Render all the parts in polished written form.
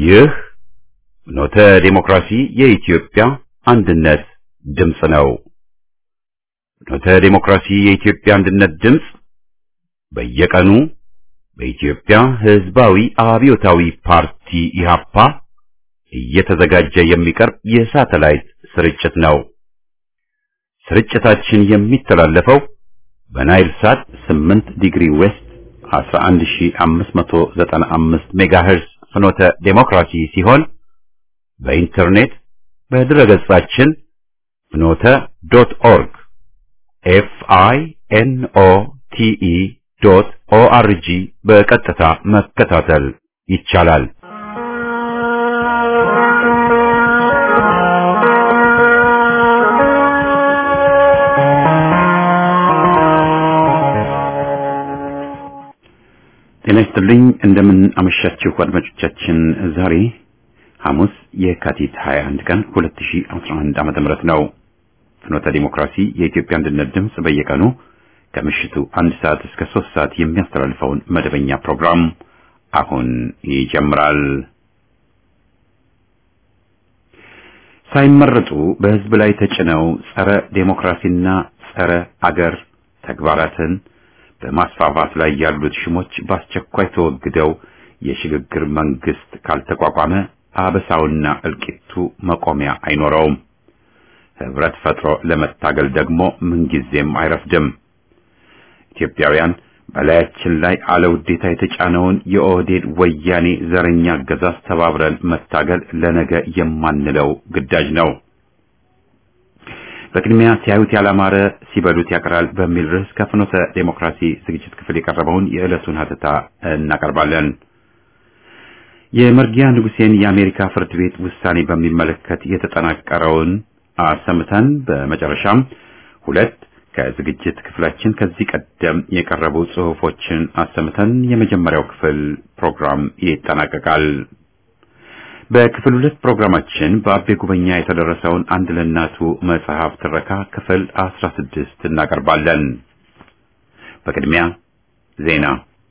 ይህ ኖተ ዲሞክራሲ የኢትዮጵያ አንድነት ድምፅ ነው። ኖተ ዲሞክራሲ የኢትዮጵያ አንድነት ድምፅ በየቀኑ በኢትዮጵያ ሕዝባዊ አብዮታዊ ፓርቲ ኢህአፓ እየተዘጋጀ የሚቀርብ የሳተላይት ስርጭት ነው። ስርጭታችን የሚተላለፈው በናይል ሳት 8 ዲግሪ ዌስት 11595 ሜጋሄርዝ ፍኖተ ዴሞክራሲ ሲሆን በኢንተርኔት በድረገጻችን ፍኖተ.ኦርግ FINOTE.ORG በቀጥታ መከታተል ይቻላል። ጤና ይስጥልኝ፣ እንደምን አመሻችሁ አድማጮቻችን። ዛሬ ሐሙስ የካቲት 21 ቀን 2011 ዓ.ም ነው። ፍኖተ ዲሞክራሲ የኢትዮጵያ አንድነት ድምፅ በየቀኑ ከምሽቱ 1 ሰዓት እስከ 3 ሰዓት የሚያስተላልፈውን መደበኛ ፕሮግራም አሁን ይጀምራል። ሳይመረጡ በህዝብ ላይ ተጭነው ጸረ ዴሞክራሲና ጸረ አገር ተግባራትን በማስፋፋት ላይ ያሉት ሽሞች በአስቸኳይ ተወግደው የሽግግር መንግስት ካልተቋቋመ አበሳውና እልቂቱ መቆሚያ አይኖረውም። ህብረት ፈጥሮ ለመታገል ደግሞ ምንጊዜም አይረፍድም። ኢትዮጵያውያን በላያችን ላይ አለውዴታ የተጫነውን የኦህዴድ ወያኔ ዘረኛ አገዛዝ ተባብረን መታገል ለነገ የማንለው ግዳጅ ነው። በቅድሚያ ሲያዩት ያላማረ ሲበሉት ያቀራል በሚል ርዕስ ከፍኖተ ዴሞክራሲ ዝግጅት ክፍል የቀረበውን የዕለቱን ሀተታ እናቀርባለን። የመርጊያ ንጉሴን የአሜሪካ ፍርድ ቤት ውሳኔ በሚመለከት የተጠናቀረውን አሰምተን በመጨረሻም ሁለት ከዝግጅት ክፍላችን ከዚህ ቀደም የቀረቡ ጽሑፎችን አሰምተን የመጀመሪያው ክፍል ፕሮግራም ይጠናቀቃል። በክፍል 2 ፕሮግራማችን በአቤ ጉበኛ የተደረሰውን አንድ ለናቱ መጽሐፍ ትረካ ክፍል 16 እናቀርባለን። በቅድሚያ ዜና።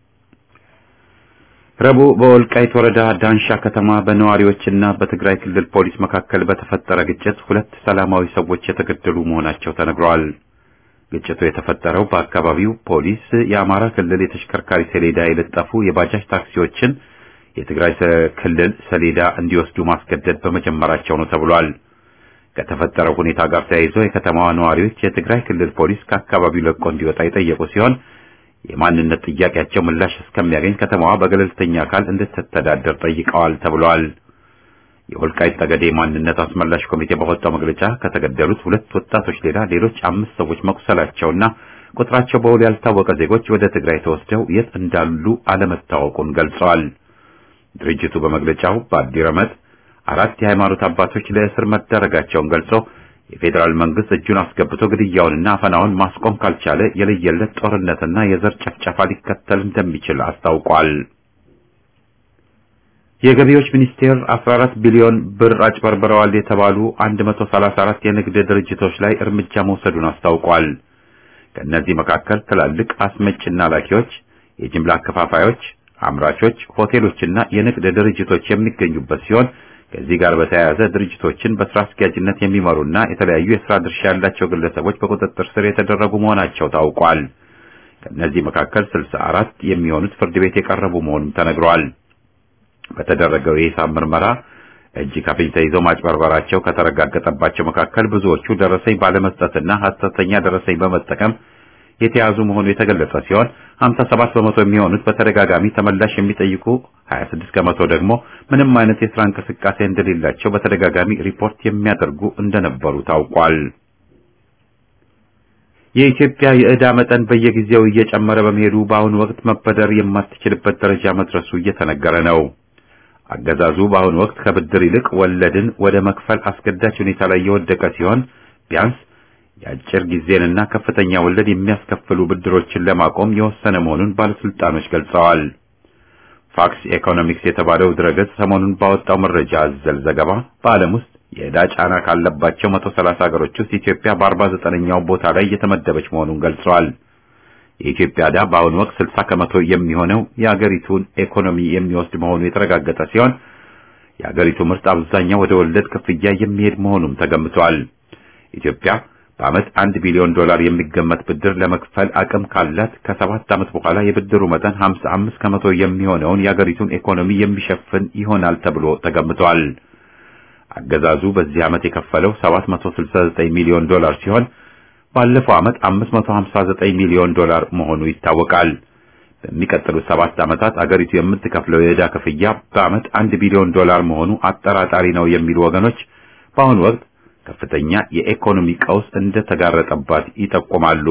ረቡዕ በወልቃይት ወረዳ ዳንሻ ከተማ በነዋሪዎችና በትግራይ ክልል ፖሊስ መካከል በተፈጠረ ግጭት 2 ሰላማዊ ሰዎች የተገደሉ መሆናቸው ተነግሯል። ግጭቱ የተፈጠረው በአካባቢው ፖሊስ የአማራ ክልል የተሽከርካሪ ሰሌዳ የለጠፉ የባጃጅ ታክሲዎችን የትግራይ ክልል ሰሌዳ እንዲወስዱ ማስገደድ በመጀመራቸው ነው ተብሏል። ከተፈጠረው ሁኔታ ጋር ተያይዞ የከተማዋ ነዋሪዎች የትግራይ ክልል ፖሊስ ከአካባቢው ለቆ እንዲወጣ የጠየቁ ሲሆን የማንነት ጥያቄያቸው ምላሽ እስከሚያገኝ ከተማዋ በገለልተኛ አካል እንድትተዳደር ጠይቀዋል ተብሏል። የወልቃይት ጠገዴ ማንነት አስመላሽ ኮሚቴ ባወጣው መግለጫ ከተገደሉት 2 ወጣቶች ሌላ ሌሎች 5 ሰዎች መቁሰላቸውና ቁጥራቸው በውል ያልታወቀ ዜጎች ወደ ትግራይ ተወስደው የት እንዳሉ አለመታወቁን ገልጸዋል። ድርጅቱ በመግለጫው በአዲረመት 4 የሃይማኖት አባቶች ለእስር መዳረጋቸውን ገልጾ የፌዴራል መንግስት እጁን አስገብቶ ግድያውንና አፈናውን ማስቆም ካልቻለ የለየለት ጦርነትና የዘር ጨፍጨፋ ሊከተል እንደሚችል አስታውቋል። የገቢዎች ሚኒስቴር 14 ቢሊዮን ብር አጭበርብረዋል የተባሉ 134 የንግድ ድርጅቶች ላይ እርምጃ መውሰዱን አስታውቋል። ከእነዚህ መካከል ትላልቅ አስመጭና ላኪዎች፣ የጅምላ አከፋፋዮች፣ አምራቾች፣ ሆቴሎችና የንግድ ድርጅቶች የሚገኙበት ሲሆን ከዚህ ጋር በተያያዘ ድርጅቶችን በስራ አስኪያጅነት የሚመሩና የተለያዩ የስራ ድርሻ ያላቸው ግለሰቦች በቁጥጥር ስር የተደረጉ መሆናቸው ታውቋል። ከእነዚህ መካከል 64 የሚሆኑት ፍርድ ቤት የቀረቡ መሆኑን ተነግሯል። በተደረገው የሂሳብ ምርመራ እጅ ከፍንጅ ተይዘው ማጭበርበራቸው ከተረጋገጠባቸው መካከል ብዙዎቹ ደረሰኝ ባለመስጠትና ሐሰተኛ ደረሰኝ በመጠቀም የተያዙ መሆኑ የተገለጸ ሲሆን 57 በመቶ የሚሆኑት በተደጋጋሚ ተመላሽ የሚጠይቁ፣ 26 ከመቶ ደግሞ ምንም አይነት የሥራ እንቅስቃሴ እንደሌላቸው በተደጋጋሚ ሪፖርት የሚያደርጉ እንደነበሩ ታውቋል። የኢትዮጵያ የዕዳ መጠን በየጊዜው እየጨመረ በመሄዱ በአሁኑ ወቅት መበደር የማትችልበት ደረጃ መድረሱ እየተነገረ ነው። አገዛዙ በአሁኑ ወቅት ከብድር ይልቅ ወለድን ወደ መክፈል አስገዳጅ ሁኔታ ላይ የወደቀ ሲሆን ቢያንስ የአጭር ጊዜንና ከፍተኛ ወለድ የሚያስከፍሉ ብድሮችን ለማቆም የወሰነ መሆኑን ባለስልጣኖች ገልጸዋል። ፋክስ ኢኮኖሚክስ የተባለው ድረገጽ ሰሞኑን ባወጣው መረጃ አዘል ዘገባ በዓለም ውስጥ የዕዳ ጫና ካለባቸው 130 ሀገሮች ውስጥ ኢትዮጵያ በ49ኛው ቦታ ላይ የተመደበች መሆኑን ገልጸዋል። የኢትዮጵያ ዕዳ በአሁኑ ወቅት 60% የሚሆነው የአገሪቱን ኢኮኖሚ የሚወስድ መሆኑ የተረጋገጠ ሲሆን የአገሪቱ ምርት አብዛኛው ወደ ወለድ ክፍያ የሚሄድ መሆኑም ተገምቷል። ኢትዮጵያ በዓመት $1 ቢሊዮን የሚገመት ብድር ለመክፈል አቅም ካላት ከ7 ዓመት በኋላ የብድሩ መጠን 55% የሚሆነውን የአገሪቱን ኢኮኖሚ የሚሸፍን ይሆናል ተብሎ ተገምቷል። አገዛዙ በዚህ ዓመት የከፈለው $769 ሚሊዮን ሲሆን ባለፈው ዓመት $559 ሚሊዮን መሆኑ ይታወቃል። በሚቀጥሉት 7 ዓመታት አገሪቱ የምትከፍለው የዕዳ ክፍያ በዓመት $1 ቢሊዮን መሆኑ አጠራጣሪ ነው የሚሉ ወገኖች በአሁኑ ወቅት ከፍተኛ የኢኮኖሚ ቀውስ እንደተጋረጠባት ይጠቁማሉ።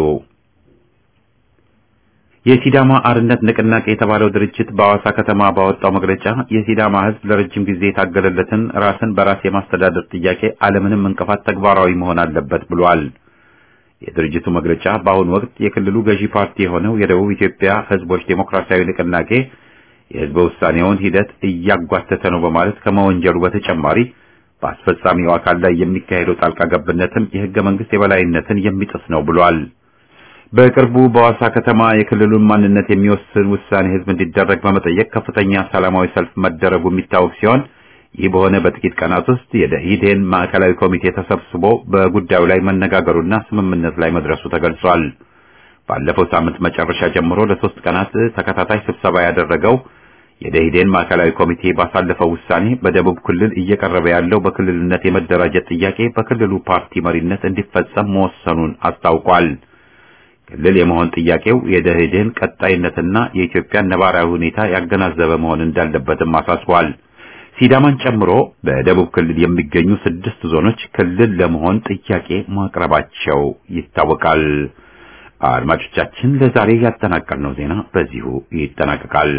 የሲዳማ አርነት ንቅናቄ የተባለው ድርጅት በአዋሳ ከተማ ባወጣው መግለጫ የሲዳማ ሕዝብ ለረጅም ጊዜ የታገለለትን ራስን በራስ የማስተዳደር ጥያቄ ዓለምንም እንቅፋት ተግባራዊ መሆን አለበት ብሏል። የድርጅቱ መግለጫ በአሁኑ ወቅት የክልሉ ገዢ ፓርቲ የሆነው የደቡብ ኢትዮጵያ ሕዝቦች ዴሞክራሲያዊ ንቅናቄ የሕዝበ ውሳኔውን ሂደት እያጓተተ ነው በማለት ከመወንጀሉ በተጨማሪ በአስፈጻሚው አካል ላይ የሚካሄደው ጣልቃ ገብነትም የሕገ መንግስት የበላይነትን የሚጥስ ነው ብሏል። በቅርቡ በአዋሳ ከተማ የክልሉን ማንነት የሚወስን ውሳኔ ሕዝብ እንዲደረግ በመጠየቅ ከፍተኛ ሰላማዊ ሰልፍ መደረጉ የሚታወቅ ሲሆን ይህ በሆነ በጥቂት ቀናት ውስጥ የደኢህዴን ማዕከላዊ ኮሚቴ ተሰብስቦ በጉዳዩ ላይ መነጋገሩና ስምምነት ላይ መድረሱ ተገልጿል። ባለፈው ሳምንት መጨረሻ ጀምሮ ለ3 ቀናት ተከታታይ ስብሰባ ያደረገው የደኢህዴን ማዕከላዊ ኮሚቴ ባሳለፈው ውሳኔ በደቡብ ክልል እየቀረበ ያለው በክልልነት የመደራጀት ጥያቄ በክልሉ ፓርቲ መሪነት እንዲፈጸም መወሰኑን አስታውቋል። ክልል የመሆን ጥያቄው የደኢህዴን ቀጣይነትና የኢትዮጵያ ነባራዊ ሁኔታ ያገናዘበ መሆን እንዳለበትም አሳስቧል። ሲዳማን ጨምሮ በደቡብ ክልል የሚገኙ 6 ዞኖች ክልል ለመሆን ጥያቄ ማቅረባቸው ይታወቃል። አድማጮቻችን ለዛሬ ያጠናቀርነው ዜና በዚሁ ይጠናቀቃል።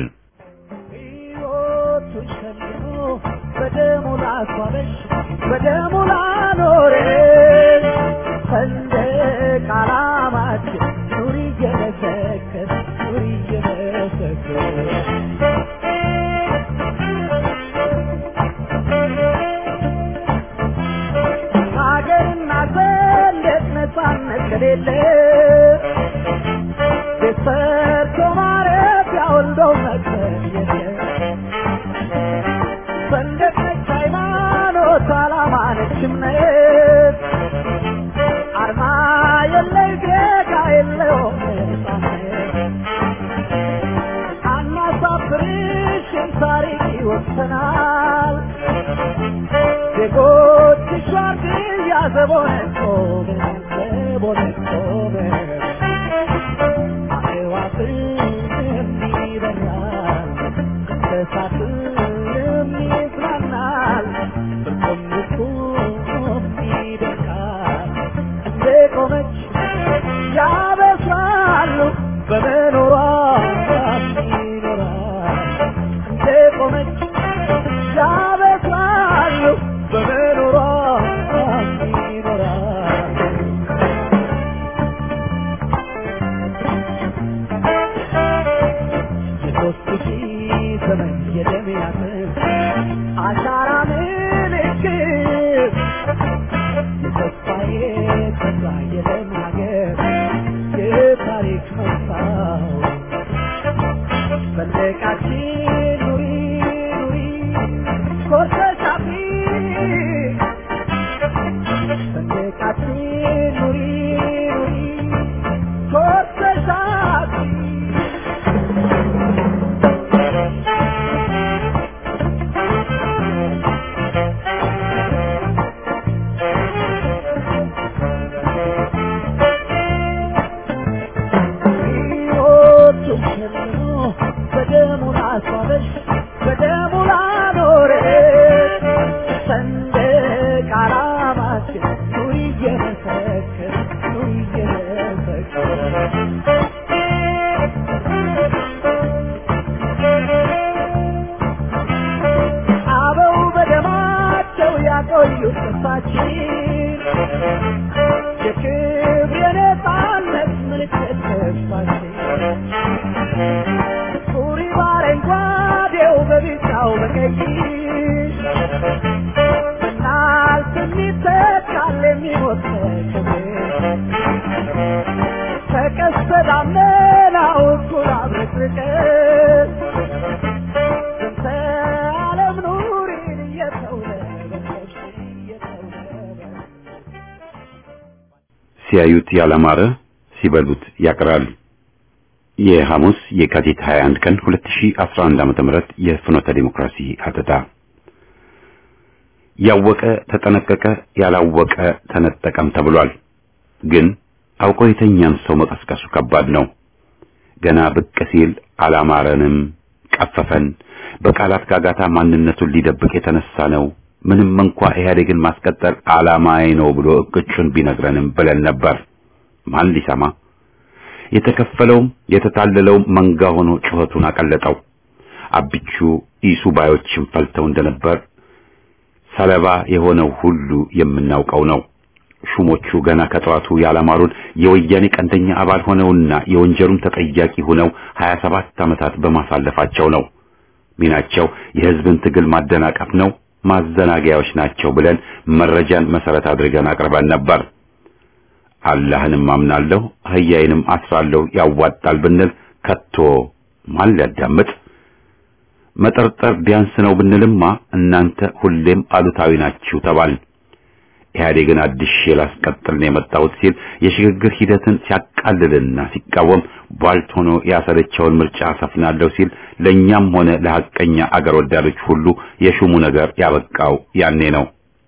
ሲያዩት ያላማረ ሲበሉት ያቀራል። የሐሙስ የካቲት 21 ቀን 2011 ዓ.ም የፍኖተ ዲሞክራሲ ሀተታ ያወቀ ተጠነቀቀ ያላወቀ ተነጠቀም ተብሏል። ግን አውቆ የተኛን ሰው መቀስቀሱ ከባድ ነው። ገና ብቅ ሲል አላማረንም ቀፈፈን በቃላት ጋጋታ ማንነቱን ሊደብቅ የተነሳ ነው። ምንም እንኳን ኢህአዴግን ማስቀጠል ዓላማዬ ነው ብሎ እቅጩን ቢነግረንም ብለን ነበር። ማን ሊሰማ? የተከፈለውም የተታለለውም መንጋ ሆኖ ጩኸቱን አቀለጠው። አብቹ ኢሱ ባዮችን ፈልተው እንደነበር ሰለባ የሆነው ሁሉ የምናውቀው ነው። ሹሞቹ ገና ከጠዋቱ ያላማሩን የወያኔ ቀንደኛ አባል ሆነውና የወንጀሉም ተጠያቂ ሆነው 27 ዓመታት በማሳለፋቸው ነው። ሚናቸው የህዝብን ትግል ማደናቀፍ ነው፣ ማዘናጊያዎች ናቸው ብለን መረጃን መሰረት አድርገን አቅርበን ነበር። አላህንም አምናለሁ አህያዬንም አስራለሁ ያዋጣል ብንል ከቶ ማን ሊያዳምጥ? መጠርጠር ቢያንስ ነው ብንልማ እናንተ ሁሌም አሉታዊ ናችሁ ተባል። ኢህአዴግን አዲስ ላስቀጥል ነው የመጣሁት ሲል የሽግግር ሂደትን ሲያቃልልና ሲቃወም ቧልት ሆኖ ያሰለቸውን ምርጫ አሰፍናለሁ ሲል ለኛም ሆነ ለሐቀኛ አገር ወዳዶች ሁሉ የሹሙ ነገር ያበቃው ያኔ ነው።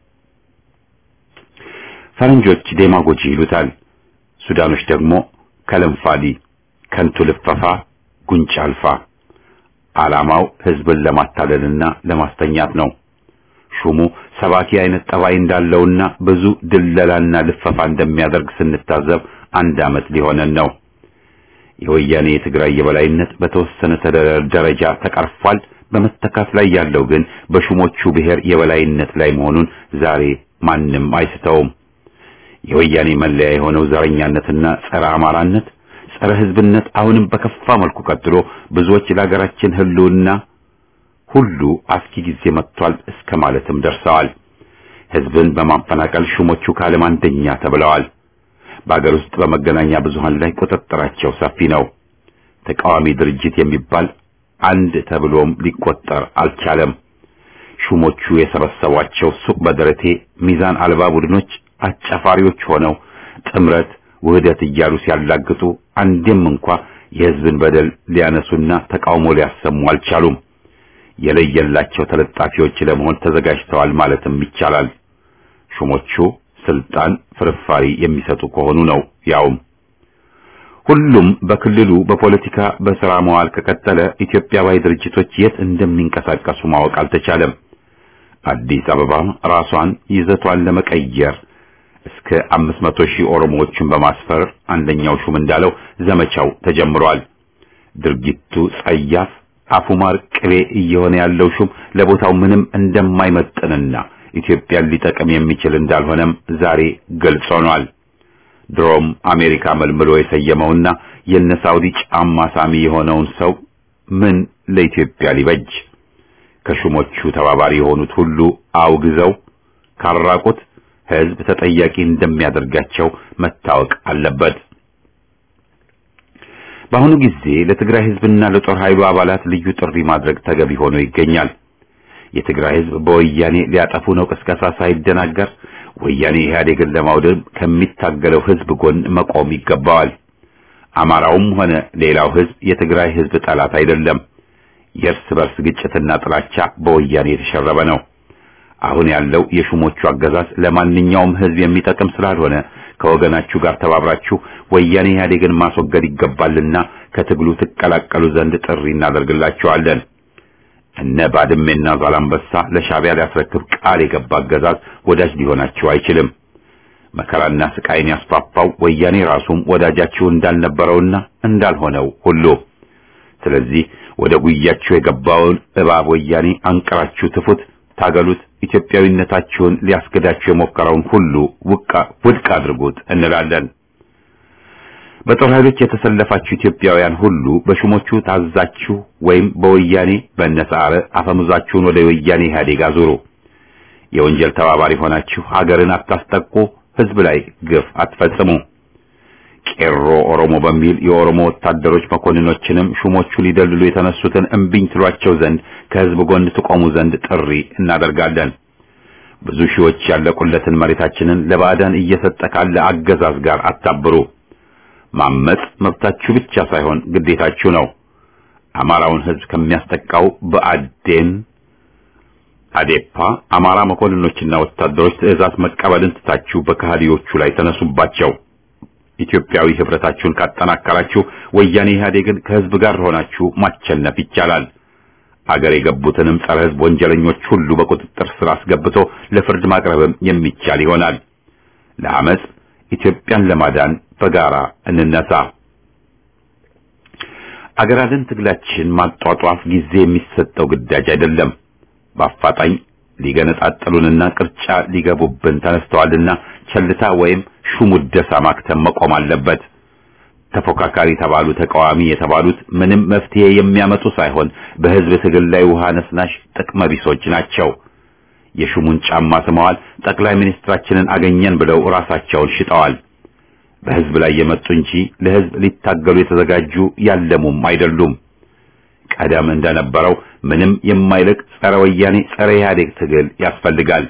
ፈረንጆች ዴማጎጂ ይሉታል፣ ሱዳኖች ደግሞ ከለንፋዲ ከንቱ ልፈፋ ጉንጭ አልፋ። ዓላማው ህዝብን ለማታለልና ለማስተኛት ነው። ሹሙ ሰባኪ አይነት ጠባይ እንዳለውና ብዙ ድለላና ልፈፋ እንደሚያደርግ ስንታዘብ አንድ ዓመት ሊሆነን ነው። የወያኔ የትግራይ የበላይነት በተወሰነ ደረጃ ተቀርፏል። በመተካት ላይ ያለው ግን በሹሞቹ ብሔር የበላይነት ላይ መሆኑን ዛሬ ማንም አይስተውም። የወያኔ መለያ የሆነው ዘረኛነትና ጸረ አማራነት፣ ጸረ ህዝብነት አሁንም በከፋ መልኩ ቀጥሎ ብዙዎች ለሀገራችን ህልውና ሁሉ አስኪ ጊዜ መጥቷል እስከ ማለትም ደርሰዋል። ህዝብን በማፈናቀል ሹሞቹ ከዓለም አንደኛ ተብለዋል። በአገር ውስጥ በመገናኛ ብዙሃን ላይ ቁጥጥራቸው ሰፊ ነው። ተቃዋሚ ድርጅት የሚባል አንድ ተብሎም ሊቆጠር አልቻለም። ሹሞቹ የሰበሰቧቸው ሱቅ በደረቴ ሚዛን አልባ ቡድኖች አጫፋሪዎች ሆነው ጥምረት ውህደት እያሉ ሲያላግጡ አንድም እንኳን የህዝብን በደል ሊያነሱና ተቃውሞ ሊያሰሙ አልቻሉም። የለየላቸው ተለጣፊዎች ለመሆን ተዘጋጅተዋል ማለትም ይቻላል። ሹሞቹ ስልጣን ፍርፋሪ የሚሰጡ ከሆኑ ነው። ያውም ሁሉም በክልሉ በፖለቲካ በሥራ መዋል ከቀጠለ ኢትዮጵያዊ ድርጅቶች የት እንደሚንቀሳቀሱ ማወቅ አልተቻለም። አዲስ አበባ ራሷን ይዘቷን ለመቀየር እስከ 500,000 ኦሮሞዎችን በማስፈር አንደኛው ሹም እንዳለው ዘመቻው ተጀምሯል። ድርጊቱ ጸያፍ አፉማር ቅቤ እየሆነ ያለው ሹም ለቦታው ምንም እንደማይመጥንና ኢትዮጵያን ሊጠቅም የሚችል እንዳልሆነም ዛሬ ግልጽ ሆኗል። ድሮም አሜሪካ መልምሎ የሰየመውና የነ ሳውዲ ጫማ ሳሚ የሆነውን ሰው ምን ለኢትዮጵያ ሊበጅ? ከሹሞቹ ተባባሪ የሆኑት ሁሉ አውግዘው ካራቁት ህዝብ ተጠያቂ እንደሚያደርጋቸው መታወቅ አለበት። በአሁኑ ጊዜ ለትግራይ ህዝብና ለጦር ኃይሉ አባላት ልዩ ጥሪ ማድረግ ተገቢ ሆኖ ይገኛል። የትግራይ ህዝብ በወያኔ ሊያጠፉ ነው ቅስቀሳ ሳይደናገር ወያኔ ኢህአዴግን ለማውደም ከሚታገለው ህዝብ ጎን መቆም ይገባዋል። አማራውም ሆነ ሌላው ህዝብ የትግራይ ህዝብ ጠላት አይደለም። የእርስ በርስ ግጭትና ጥላቻ በወያኔ የተሸረበ ነው። አሁን ያለው የሹሞቹ አገዛዝ ለማንኛውም ህዝብ የሚጠቅም ስላልሆነ ከወገናችሁ ጋር ተባብራችሁ ወያኔ ኢህአዴግን ማስወገድ ይገባልና ከትግሉ ትቀላቀሉ ዘንድ ጥሪ እናደርግላችኋለን። እነ ባድሜና ዛላምበሳ ለሻዕቢያ ሊያስረክብ ቃል የገባ አገዛዝ ወዳጅ ሊሆናችሁ አይችልም። መከራና ስቃይን ያስፋፋው ወያኔ ራሱም ወዳጃችሁ እንዳልነበረውና እንዳልሆነው ሁሉ። ስለዚህ ወደ ጉያችሁ የገባውን እባብ ወያኔ አንቀራችሁ ትፉት፣ ታገሉት። ኢትዮጵያዊነታችሁን ሊያስገዳችሁ የሞከረውን ሁሉ ውድቅ አድርጉት እንላለን። በጦር ኃይሎች የተሰለፋችሁ ኢትዮጵያውያን ሁሉ በሹሞቹ ታዛችሁ ወይም በወያኔ በነሳረ አፈሙዛችሁን ወደ ወያኔ ኢህአዴግ አዙሩ። የወንጀል ተባባሪ ሆናችሁ ሀገርን አታስጠቁ፣ ህዝብ ላይ ግፍ አትፈጽሙ። ቄሮ ኦሮሞ በሚል የኦሮሞ ወታደሮች መኮንኖችንም ሹሞቹ ሊደልሉ የተነሱትን እምቢኝ ትሏቸው ዘንድ ከህዝብ ጎን ትቆሙ ዘንድ ጥሪ እናደርጋለን። ብዙ ሺዎች ያለቁለትን መሬታችንን ለባዕዳን እየሰጠ ካለ አገዛዝ ጋር አታብሩ። ማመጽ መብታችሁ ብቻ ሳይሆን ግዴታችሁ ነው። አማራውን ሕዝብ ከሚያስጠቃው በአዴን አዴፓ አማራ መኮንኖችና ወታደሮች ትዕዛዝ መቀበልን ትታችሁ በካህዲዎቹ ላይ ተነሱባቸው። ኢትዮጵያዊ ህብረታችሁን ካጠናከራችሁ ወያኔ ኢህአዴግን ከህዝብ ጋር ሆናችሁ ማቸነፍ ይቻላል። አገር የገቡትንም ጸረ ህዝብ ወንጀለኞች ሁሉ በቁጥጥር ስር አስገብቶ ለፍርድ ማቅረብም የሚቻል ይሆናል። ለአመጽ ኢትዮጵያን ለማዳን በጋራ እንነሳ። አገራችን ትግላችን ማጧጧፍ ጊዜ የሚሰጠው ግዳጅ አይደለም። በአፋጣኝ ሊገነጣጥሉንና ቅርጫ ሊገቡብን ተነስተዋልና ቸልታ ወይም ሹሙደሳ ማክተም መቆም አለበት። ተፎካካሪ ተባሉ ተቃዋሚ የተባሉት ምንም መፍትሄ የሚያመጡ ሳይሆን በህዝብ ትግል ላይ ውሃ ነስናሽ ጥቅመ ቢሶች ናቸው። የሹሙን ጫማ ስመዋል። ጠቅላይ ሚኒስትራችንን አገኘን ብለው ራሳቸውን ሽጠዋል። በህዝብ ላይ የመጡ እንጂ ለህዝብ ሊታገሉ የተዘጋጁ ያለሙም አይደሉም። ቀደም እንደነበረው ምንም የማይልቅ ጸረ ወያኔ ጸረ ኢህአዴግ ትግል ያስፈልጋል።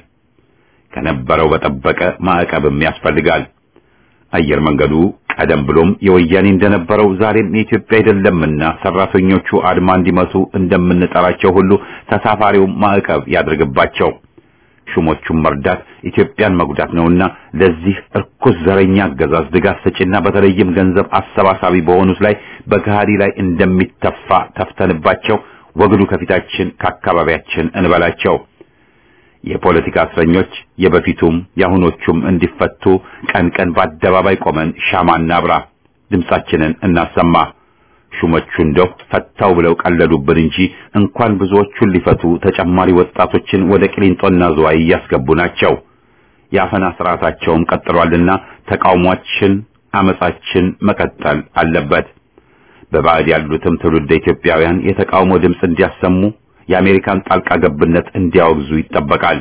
ከነበረው በጠበቀ ማዕቀብም ያስፈልጋል። አየር መንገዱ ቀደም ብሎም የወያኔ እንደነበረው ዛሬም የኢትዮጵያ አይደለምና ሰራተኞቹ አድማ እንዲመቱ እንደምንጠራቸው ሁሉ ተሳፋሪው ማዕቀብ ያድርግባቸው። ሹሞቹን መርዳት ኢትዮጵያን መጉዳት ነውና ለዚህ እርኩስ ዘረኛ አገዛዝ ድጋፍ ሰጪና በተለይም ገንዘብ አሰባሳቢ በሆኑት ላይ በካህዲ ላይ እንደሚተፋ ተፍተንባቸው ወግዱ ከፊታችን ከአካባቢያችን እንበላቸው። የፖለቲካ እስረኞች የበፊቱም ያሁኖቹም እንዲፈቱ ቀን ቀን በአደባባይ ቆመን ሻማና ብራ ድምጻችንን እናሰማ። ሹሞቹ እንደው ፈታው ብለው ቀለዱብን እንጂ እንኳን ብዙዎቹን ሊፈቱ ተጨማሪ ወጣቶችን ወደ ቅሊንጦና ዝዋይ እያስገቡ ናቸው። የአፈና ስርዓታቸውም ቀጥሏልና ተቃውሟችን አመጻችን መቀጠል አለበት። በባዕድ ያሉትም ትውልደ ኢትዮጵያውያን የተቃውሞ ድምጽ እንዲያሰሙ የአሜሪካን ጣልቃ ገብነት እንዲያወግዙ ይጠበቃል።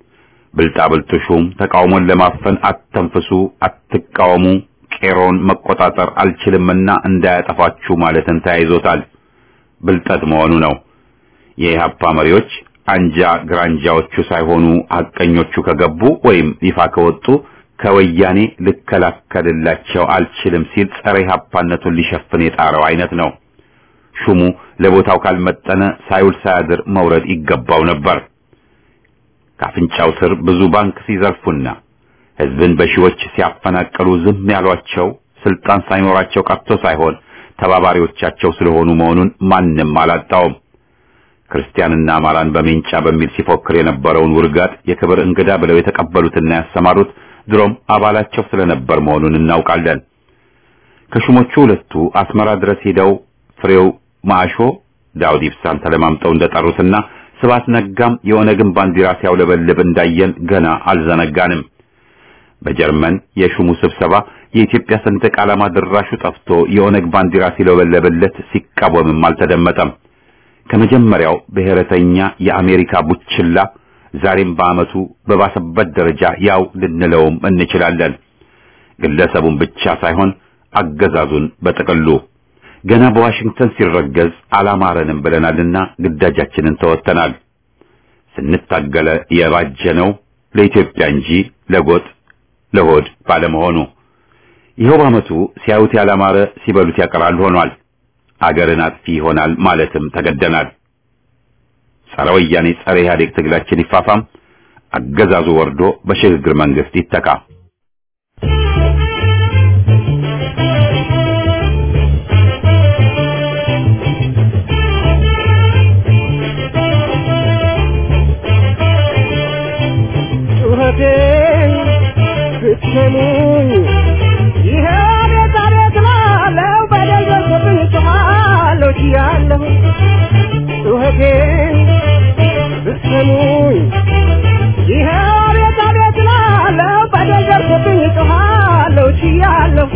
ብልጣብልጡ ሹም ተቃውሞን ለማፈን አተንፍሱ፣ አትቃወሙ፣ ቄሮን መቆጣጠር አልችልምና እንዳያጠፋችሁ ማለትን ተያይዞታል። ብልጠት መሆኑ ነው። የኢህአፓ መሪዎች አንጃ ግራንጃዎቹ ሳይሆኑ ሐቀኞቹ ከገቡ ወይም ይፋ ከወጡ ከወያኔ ልከላከልላቸው አልችልም ሲል ጸረ ኢህአፓነቱን ሊሸፍን የጣረው አይነት ነው። ሹሙ ለቦታው ካልመጠነ ሳይውል ሳያድር መውረድ ይገባው ነበር። ካፍንጫው ስር ብዙ ባንክ ሲዘርፉና ህዝብን በሺዎች ሲያፈናቅሉ ዝም ያሏቸው ስልጣን ሳይኖራቸው ቀርቶ ሳይሆን ተባባሪዎቻቸው ስለሆኑ መሆኑን ማንም አላጣውም። ክርስቲያንና አማራን በሜንጫ በሚል ሲፎክር የነበረውን ውርጋት የክብር እንግዳ ብለው የተቀበሉትና ያሰማሩት ድሮም አባላቸው ስለነበር መሆኑን እናውቃለን። ከሹሞቹ ሁለቱ አስመራ ድረስ ሄደው ፍሬው ማሾ ዳውድ ኢብሳን ተለማምጠው እንደጠሩትና ስብሐት ነጋም የኦነግን ባንዲራ ሲያውለበልብ እንዳየን ገና አልዘነጋንም። በጀርመን የሹሙ ስብሰባ የኢትዮጵያ ሰንደቅ ዓላማ ድራሹ ጠፍቶ የኦነግ ባንዲራ ሲለበለብለት ሲቃወምም አልተደመጠም። ከመጀመሪያው ብሔረተኛ የአሜሪካ ቡችላ ዛሬም በአመቱ በባሰበት ደረጃ ያው ልንለውም እንችላለን። ግለሰቡን ብቻ ሳይሆን አገዛዙን በጥቅሉ ገና በዋሽንግተን ሲረገዝ አላማረንም ብለናልና ግዳጃችንን ተወጥተናል። ስንታገለ የባጀነው ለኢትዮጵያ እንጂ ለጎጥ ለሆድ ባለመሆኑ ይኸው በአመቱ ሲያዩት ያላማረ ሲበሉት ያቀራል ሆኗል። አገርን አጥፊ ይሆናል ማለትም ተገደናል። ጸረ ወያኔ ጸረ ኢህአዴግ ትግላችን ይፋፋም፣ አገዛዙ ወርዶ በሽግግር መንግስት ይተካ። ጩኸቴን ብትሰሙኝ ይሄ ቤት አቤት እላለሁ፣ በደል ደርሶብኝ እጮኻለሁ ችያለሁ። ጩኸቴን ብትሰሙኝ ይሄ ቤት አቤት እላለሁ፣ በደል ደርሶብኝ እጮኻለሁ ችያለሁ።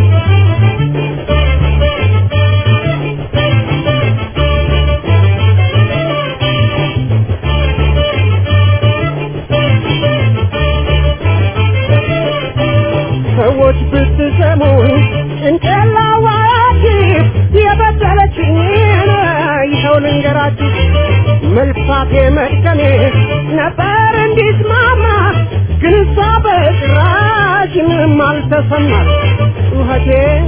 ሰዎች ብትሰሙኝ ጭንቅላዋችሁ የበደለችኝን ይኸው ልንገራችሁ። መልፋቴ መድከሜ ነበር እንዲስማማ ግን እሷ በጭራሽ ምንም አልተሰማት ጩኸቴን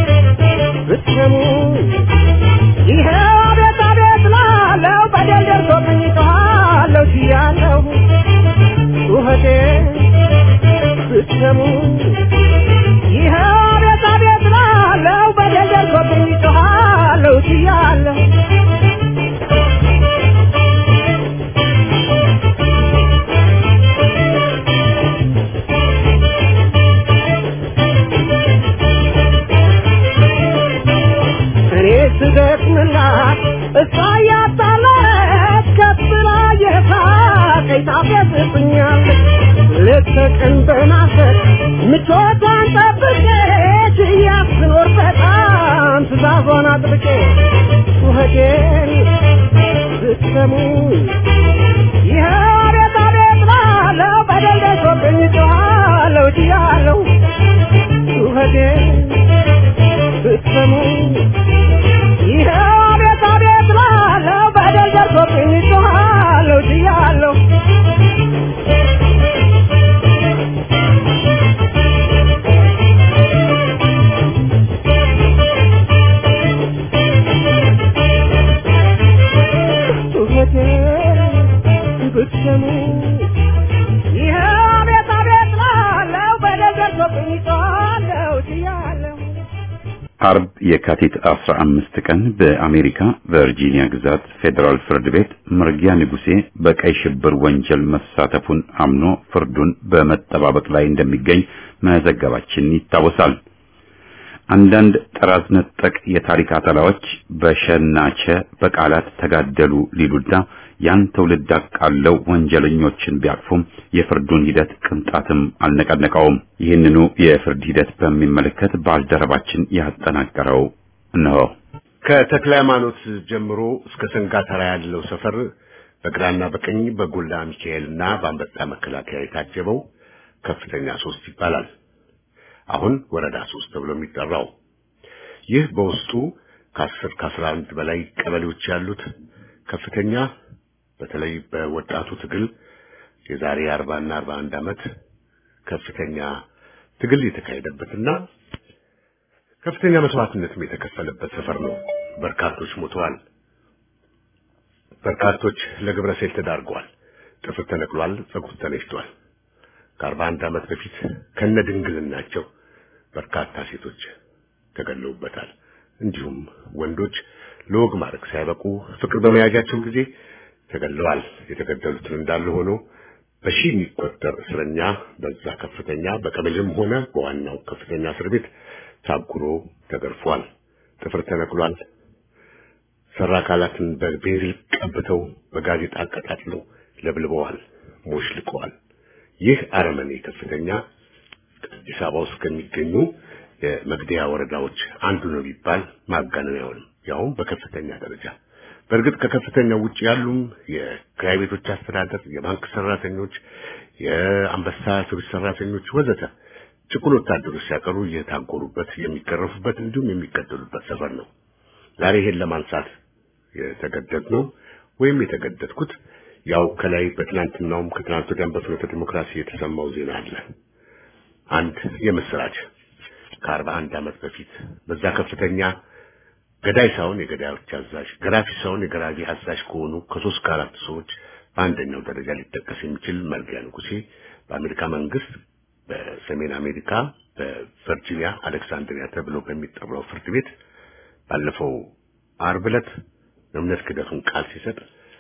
ብትሰሙኝ ይሄ አቤት አቤት ላለው በደል ደርሶብኝ ጮኻለሁ ችያለሁ ጩኸቴን ብትሰሙኝ ይሄ አቤት አቤት ላለው በደል ደርሶብኝ ጮኻለሁ ችያለሁ ስደክምላት እሷ ያጣላት ከብላ የሳቀኝ ታፈስብኛለች ሌት ተቀን በናፈቅ ምቾቷን ጠብቄ ችያት ስኖር በጣም ትእዛዟን አጥብቄ ጩኸቴን ብትሰሙኝ ይሄ አቤት አቤት ላለው በደል ደርሶብኝ ጮኻለሁ ችያለሁ ጩኸቴን ብትሰሙኝ ይሄ አቤት አቤት ላለው በደል ደርሶብኝ ጮኻለሁ ችያለሁ ጩኸቴን ብትሰሙኝ ይሄ አቤት አቤት ላለው በደል ደርሶብኝ ጮኻለሁ ችያለሁ አርብ የካቲት 15 ቀን በአሜሪካ ቨርጂኒያ ግዛት ፌደራል ፍርድ ቤት መርጊያ ንጉሴ በቀይ ሽብር ወንጀል መሳተፉን አምኖ ፍርዱን በመጠባበቅ ላይ እንደሚገኝ መዘገባችን ይታወሳል። አንዳንድ ጥራዝ ነጠቅ የታሪክ አተላዎች በሸናቸ በቃላት ተጋደሉ ሊሉና ያን ትውልድ አቃለው ወንጀለኞችን ቢያቅፉም የፍርዱን ሂደት ቅንጣትም አልነቀነቀውም። ይህንኑ የፍርድ ሂደት በሚመለከት ባልደረባችን ያጠናቀረው ነው። ከተክለ ሃይማኖት ጀምሮ እስከ ሰንጋተራ ያለው ሰፈር በግራና በቀኝ በጎላ ሚካኤልና በአንበጣ መከላከያ የታጀበው ከፍተኛ 3 ይባላል። አሁን ወረዳ 3 ተብሎ የሚጠራው ይህ በውስጡ ከ10 ከ11 በላይ ቀበሌዎች ያሉት ከፍተኛ በተለይ በወጣቱ ትግል የዛሬ 40 እና 41 ዓመት ከፍተኛ ትግል የተካሄደበትና ከፍተኛ መስዋዕትነትም የተከፈለበት ሰፈር ነው። በርካቶች ሞተዋል። በርካቶች ለግብረ ሰይል ተዳርገዋል። ጥፍር ተነቅሏል፣ ጸጉር ተነጭቷል። ከ41 ዓመት በፊት ከነድንግልናቸው በርካታ ሴቶች ተገለውበታል። እንዲሁም ወንዶች ለወግ ማድረግ ሳይበቁ ፍቅር በመያዣቸው ጊዜ ተገለዋል። የተገደሉት እንዳለ ሆኖ በሺ የሚቆጠር እስረኛ በዛ ከፍተኛ በቀበሌም ሆነ በዋናው ከፍተኛ እስር ቤት ታጉሮ ተገርፏል። ጥፍር ተነቅሏል። ሰራ አካላትን በቤንዚን ቀብተው በጋዜጣ አቀጣጥለው ለብልበዋል፣ ሞሽልቀዋል። ይህ አረመኔ ከፍተኛ አዲስ አበባ ውስጥ ከሚገኙ የመግደያ ወረዳዎች አንዱ ነው ቢባል ማጋነን አይሆንም። ያው በከፍተኛ ደረጃ በእርግጥ ከከፍተኛው ውጪ ያሉም የክራይ ቤቶች አስተዳደር፣ የባንክ ሰራተኞች፣ የአንበሳ ቱሪስት ሰራተኞች ወዘተ ጭቁን ወታደሮች ሲያቀሩ የታጎሩበት የሚቀረፉበት እንዲሁም የሚቀደሉበት ሰፈር ነው። ዛሬ ይሄን ለማንሳት የተገደድነው ወይም የተገደድኩት ያው ከላይ በትናንትናውም ከትናንት ወዲያም በፍኖተ ዲሞክራሲ የተሰማው ዜና አለ። አንድ የምስራች ከ41 ዓመት በፊት በዛ ከፍተኛ ገዳይ ሳይሆን የገዳዮች አዛዥ፣ ገራፊ ሳይሆን የገራፊ አዛዥ ከሆኑ ከ3 ከ4 ሰዎች በአንደኛው ደረጃ ሊጠቀስ የሚችል መርጊያ ንጉሴ በአሜሪካ መንግስት በሰሜን አሜሪካ በቨርጂኒያ አሌክሳንድሪያ ተብሎ በሚጠራው ፍርድ ቤት ባለፈው ዓርብ ዕለት እምነት ክደቱን ቃል ሲሰጥ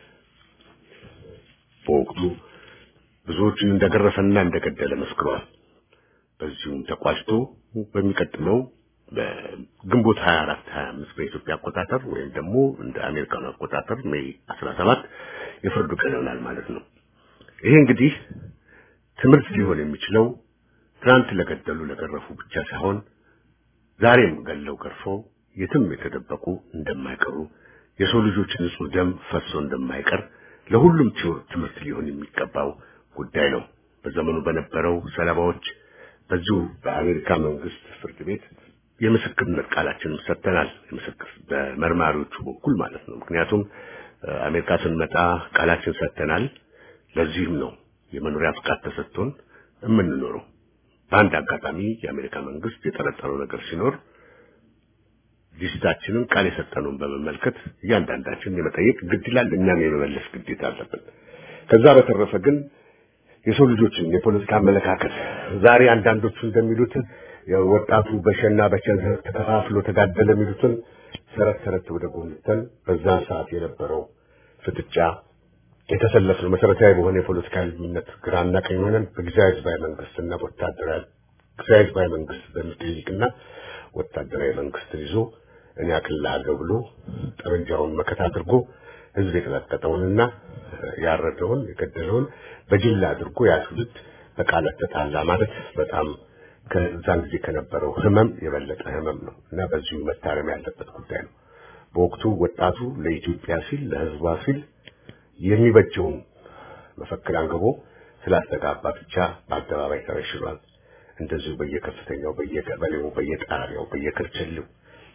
በወቅቱ ብዙዎችን እንደገረፈና እንደገደለ መስክሯል። በዚሁም ተቋጭቶ በሚቀጥለው በግንቦት 24 25 በኢትዮጵያ አቆጣጠር ወይም ደግሞ እንደ አሜሪካን አቆጣጠር ሜይ 17 የፍርዱ ቀን ይሆናል ማለት ነው። ይሄ እንግዲህ ትምህርት ሊሆን የሚችለው ትናንት ለገደሉ ለገረፉ ብቻ ሳይሆን ዛሬም ገለው ገርፈው የትም የተደበቁ እንደማይቀሩ የሰው ልጆች ንጹህ ደም ፈሶ እንደማይቀር ለሁሉም ትምህርት ሊሆን የሚገባው ጉዳይ ነው። በዘመኑ በነበረው ሰለባዎች በዚሁ በአሜሪካ መንግስት ፍርድ ቤት የምስክርነት ቃላችንን ሰጥተናል። የምስክር በመርማሪዎቹ በኩል ማለት ነው። ምክንያቱም አሜሪካ ስንመጣ ቃላችን ሰጥተናል። ለዚህም ነው የመኖሪያ ፍቃድ ተሰጥቶን የምንኖረው። በአንድ አጋጣሚ የአሜሪካ መንግስት የጠረጠረው ነገር ሲኖር ሊስታችንን ቃል የሰጠነውን በመመልከት እያንዳንዳችን የመጠየቅ ግድ ይላል፣ እኛም የመመለስ ግዴታ አለብን። ከዛ በተረፈ ግን የሰው ልጆችን የፖለቲካ አመለካከት ዛሬ አንዳንዶቹ እንደሚሉት ወጣቱ በሸና በቸል ተከፋፍሎ ተጋደለ የሚሉትን ተረት ወደ ጎንተን በዛን ሰዓት የነበረው ፍጥጫ የተሰለፈው መሰረታዊ በሆነ የፖለቲካ ልዩነት ግራና ቀኝ ሆነን በጊዜያዊ ህዝባዊ መንግስትና ወታደራዊ ጊዜያዊ ህዝባዊ መንግስት በሚጠይቅና ወታደራዊ መንግስትን ይዞ እኔ አቅልላለሁ ብሎ ጠመንጃውን መከታ አድርጎ ህዝብ የተለቀጠውንና ያረደውን የገደለውን በጅምላ አድርጎ ያትውልድ በቃላት ተጣላ ማለት በጣም ከዛን ጊዜ ከነበረው ህመም የበለጠ ህመም ነው እና በዚሁ መታረም ያለበት ጉዳይ ነው። በወቅቱ ወጣቱ ለኢትዮጵያ ሲል ለህዝቧ ሲል የሚበጀውን መፈክር አንግቦ ስላስተጋባ ብቻ በአደባባይ ተረሽኗል። እንደዚሁ በየከፍተኛው በየቀበሌው በየጣሪያው በየክርችልው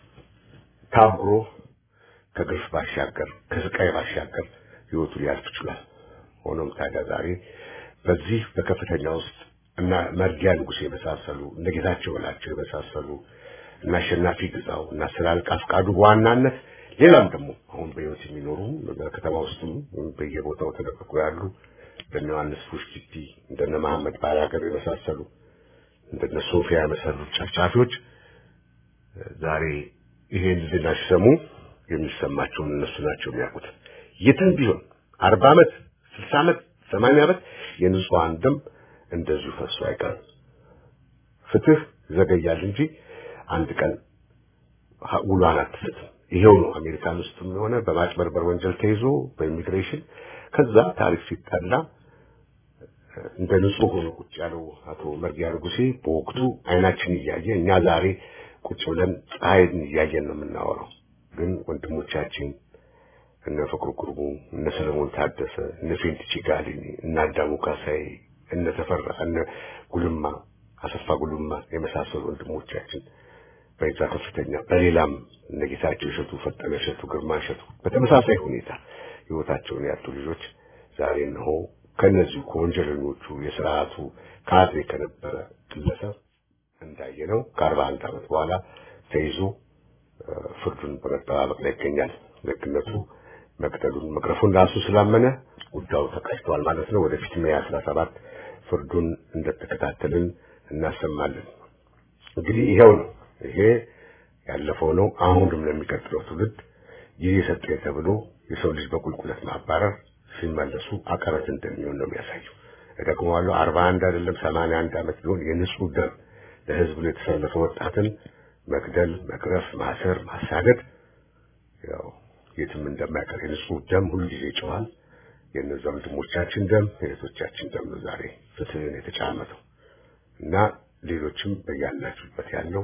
ታብሮ ከግፍ ባሻገር ከስቃይ ባሻገር ህይወቱ ሊያልፍ ይችላል። ሆኖም ታዲያ ዛሬ በዚህ በከፍተኛ ውስጥ እና መርጊያ ንጉሴ የመሳሰሉ እነ ጌታቸው በላቸው የመሳሰሉ እና አሸናፊ ግዛው እና ስላልቃ ፍቃዱ በዋናነት ሌላም ደግሞ አሁን በህይወት የሚኖሩ በከተማ ውስጥም በየቦታው ተደብቀው ያሉ እንደነ ዮሐንስ ፉሽኪቲ እንደነ መሐመድ ባላገር የመሳሰሉ እንደነ ሶፊያ የመሰሉ ጨፍጫፊዎች ዛሬ ይሄን ዜና ሲሰሙ የሚሰማቸው እነሱ ናቸው የሚያውቁት። የትም ቢሆን 40 ዓመት 60 ዓመት 80 ዓመት የንጹሃን ደም እንደዚሁ ፈሶ አይቀርም። ፍትህ ዘገያል እንጂ አንድ ቀን ውሏን አትስትም። ይሄው ነው አሜሪካን ውስጥም ሆነ በማጭበርበር ወንጀል ተይዞ በኢሚግሬሽን ከዛ ታሪክ ሲጣላ እንደ ንጹህ ሆኖ ቁጭ ያለው አቶ መርጊያ ንጉሴ በወቅቱ አይናችን እያየ እኛ ዛሬ ቁጭ ብለን ፀሐይን እያየን ነው የምናወራው። ግን ወንድሞቻችን እነ ፍቅሩ ቁርቡ እነ ሰለሞን ታደሰ እነ ፌንቲቺ ጋሊኒ እነ አዳሙ ካሳይ እነ ተፈራ እነ ጉልማ አሰፋ ጉልማ የመሳሰሉ ወንድሞቻችን በዛ ከፍተኛ በሌላም እነ ጌታቸው እሸቱ ፈጠነ እሸቱ ግርማ እሸቱ በተመሳሳይ ሁኔታ ህይወታቸውን ያጡ ልጆች ዛሬ ነው ከነዚህ ከወንጀለኞቹ የሥርዓቱ ካድሬ ከነበረ ግለሰብ እንዳየነው ከ41 ዓመት በኋላ ተይዞ ፍርዱን በመጠባበቅ ላይ ይገኛል። ለግነቱ መቅደሉን መቅረፉን ራሱ ስላመነ ጉዳዩ ተቀጭቷል ማለት ነው። ወደፊት ሜይ 17 ፍርዱን እንደተከታተልን እናሰማለን። እንግዲህ ይሄው ነው። ይሄ ያለፈው ነው። አሁንም ለሚቀጥለው ትውልድ ጊዜ ሰጠኝ ተብሎ የሰው ልጅ በቁልቁለት ማባረር ሲመለሱ አቀበት እንደሚሆን ነው የሚያሳየው። እደግመዋለሁ 41 አይደለም 81 ዓመት ቢሆን የንጹህ ደም ለህዝብ የተሰለፈ ወጣትን መግደል፣ መግረፍ፣ ማሰር፣ ማሳደድ ያው የትም እንደማይቀር የንጹህ ደም ሁሉ ጊዜ ይጮሃል። የነዛ ወንድሞቻችን ደም የእህቶቻችን ደም ነው ዛሬ ፍትህን የተጫመተው እና ሌሎችም በያላችሁበት ያለው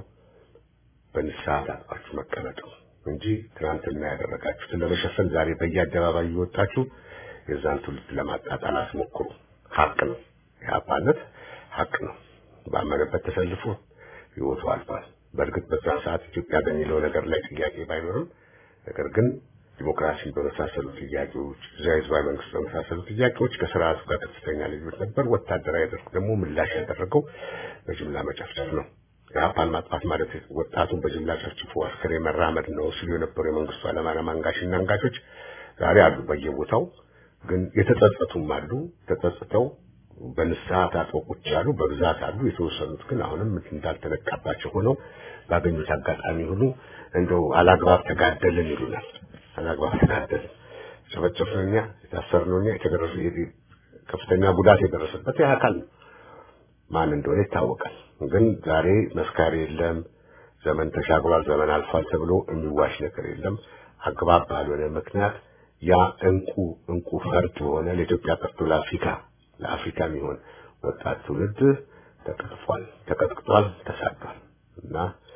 በንስሐ ታጥባችሁ መቀመጥ እንጂ ትናንትና ያደረጋችሁትን ለመሸፈን ዛሬ በየአደባባዩ ወጣችሁ የዛን ትውልድ ለማጣጣል አትሞክሩ። ሀቅ ነው። የአባነት ሀቅ ነው። ባመነበት ተሰልፎ ህይወቱ አልፏል። በእርግጥ በዛ ሰዓት ኢትዮጵያ በሚለው ነገር ላይ ጥያቄ ባይኖርም ነገር ግን ዲሞክራሲን በመሳሰሉ ጥያቄዎች ህዝባዊ መንግስት በመሳሰሉ ጥያቄዎች ከስርዓቱ ጋር ከፍተኛ ልዩነት ነበር። ወታደራዊ ደርግ ደግሞ ምላሽ ያደረገው በጅምላ መጨፍጨፍ ነው። የአፓን ማጥፋት ማለት ወጣቱን በጅምላ ጨፍጭፎ አስከሬ መራመድ ነው ሲሉ የነበሩ የመንግስቱ ዓላማና አንጋሽና አንጋቾች ዛሬ አሉ በየቦታው። ግን የተጸጸቱም አሉ። ተጸጽተው በንስሐ ታጥበው ቁጭ ያሉ በብዛት አሉ። የተወሰኑት ግን አሁንም እንዳልተነካባቸው ሆነው ባገኙት አጋጣሚ ሁሉ እንደው አላግባብ ተጋደልን ይሉናል። አላግባብ ተጋደልን ጨፈጨፍነኛ የታሰርነኛ የተደረሰ ከፍተኛ ጉዳት የደረሰበት ያካል ማን እንደሆነ ይታወቃል። ግን ዛሬ መስካሪ የለም። ዘመን ተሻግሯል፣ ዘመን አልፏል ተብሎ የሚዋሽ ነገር የለም። አግባብ ባልሆነ ምክንያት ያ እንቁ ፈርጥ ሆነ ለኢትዮጵያ ቀርቶ ለአፍሪካ የሚሆን ወጣት ትውልድ ተቀጥፏል፣ ተቀጥቅጧል፣ ተሳዷል እና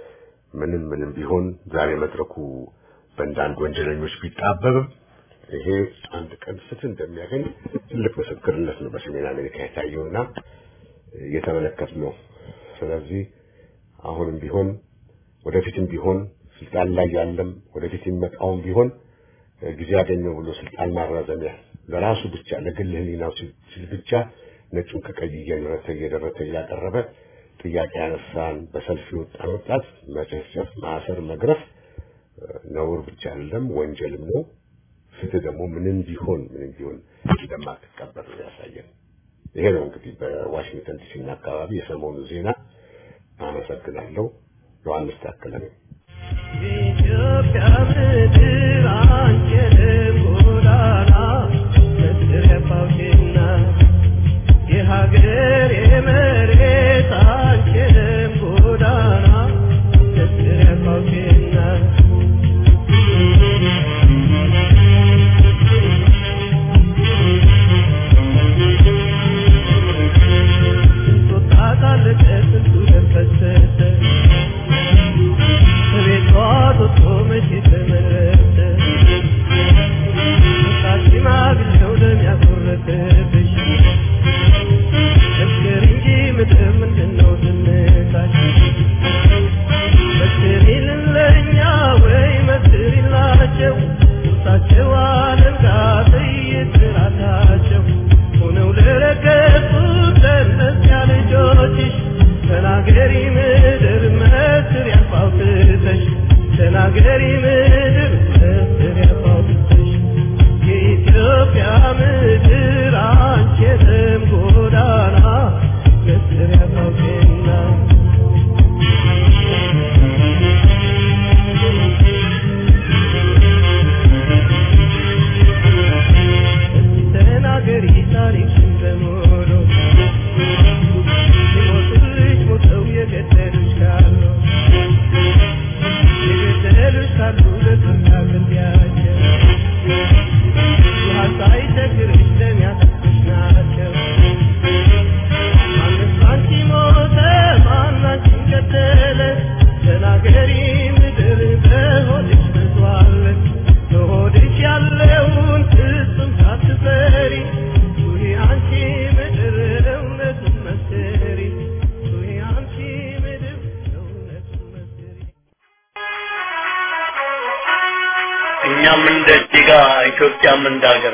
ምንም ቢሆን ዛሬ መድረኩ በእንዳንድ ወንጀለኞች ቢጣበብም ይሄ አንድ ቀን ፍትህ እንደሚያገኝ ትልቅ ምስክርነት ነው በሰሜን አሜሪካ የታየውና የተመለከትነው። ስለዚህ አሁንም ቢሆን ወደፊትም ቢሆን ስልጣን ላይ ያለም ወደፊት የሚመጣውም ቢሆን ጊዜ ያገኘው ብሎ ስልጣን ማራዘሚያ ለራሱ ብቻ ለግል ህሊናው ሲል ብቻ ነጩን ከቀይ እየደረተ እያቀረበ ጥያቄ ያነሳን በሰልፍ ወጣን ወጣት መጨፍጨፍ፣ ማሰር፣ መግረፍ ነውር ብቻ አይደለም ወንጀልም ነው። ፍትህ ደግሞ ምንም ቢሆን እንደማትቀበል ያሳያል። ይሄ ነው እንግዲህ በዋሽንግተን ዲሲና አካባቢ የሰሞኑ ዜና። አመሰግናለሁ። ዮሐንስ ታከለ ነኝ። ኢትዮጵያ ምድር አንቺንም ጎዳና ለተረፋውና የሀገር የመሬት አንቺንም ጎዳና ለተረፋውና እኛም እንደ ዲጋ ኢትዮጵያም እንዳገር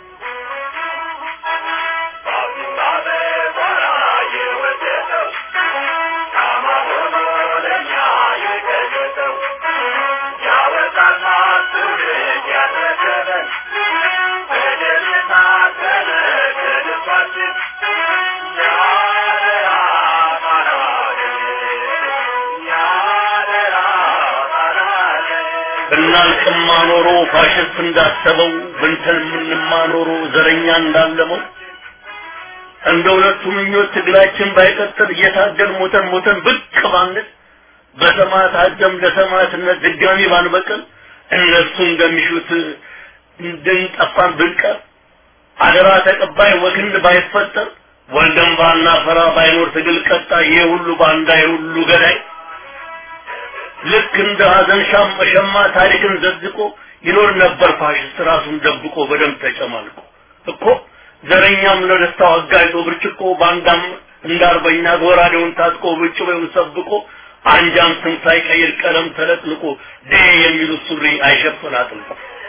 ብናልቅማ ኖሮ ፋሽስት እንዳሰበው ብንተልምንማ ኖሮ ዘረኛ እንዳለመው እንደ ሁለቱ ምኞት ትግላችን ባይቀጥል እየታገል ሞተን ብቅ ባንል በሰማዕታት ደም ለሰማዕትነት ድጋሚ ባንበቅል እነሱ እንደሚሹት እንድንጠፋን ብንቀር አደራ ተቀባይ ወግንድ ባይፈጠር ወልደን ባናፈራ ባይኖር ትግል ቀጣይ የሁሉ ባንዳ የሁሉ ገዳይ ልክ እንደ ሀዘን ሸማ ታሪክን ዘዝቆ ይኖር ነበር ፋሽስት ራሱን ደብቆ በደም ተጨማልቆ እኮ ዘረኛም ለደስታው አጋይቶ ብርጭቆ ባንዳም እንዳርበኛ ጎራዴውን ታጥቆ ብጭቤውን ሰብቆ አንጃም ስም ሳይቀይር ቀለም ተለጥልቆ የሚሉ ሱሪ አይሸፍን አጥልቆ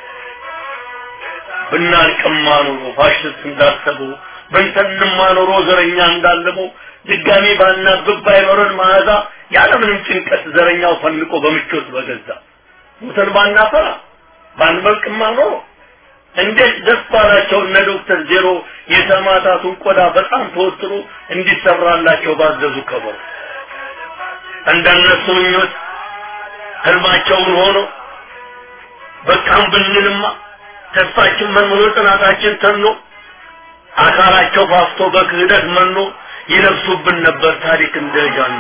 ብናልቅማ ኖሮ ፋሽስት እንዳሰበው ብንተንማ ኖሮ ዘረኛ እንዳለመው ድጋሚ ባናብብ ባይኖረን መዓዛ ያለምንም ጭንቀት ዘረኛው ፈንቆ በምቾት በገዛ ሞተን ባናፈራ ባንበቅማ ኖሮ እንዴት ደስ ባላቸው እነ ዶክተር ዜሮ የሰማዕታቱን ቆዳ በጣም ተወጥሮ እንዲሰራላቸው ባዘዙ ከበሩ እንደነሱ ምኞት ህልማቸውን ሆኖ በቃም ብንልማ ተስፋችን መኖር ጥናታችን ተኖ አካላቸው ፋፍቶ በክህደት መኖ ይለብሱብን ነበር ታሪክ እንደጃኑ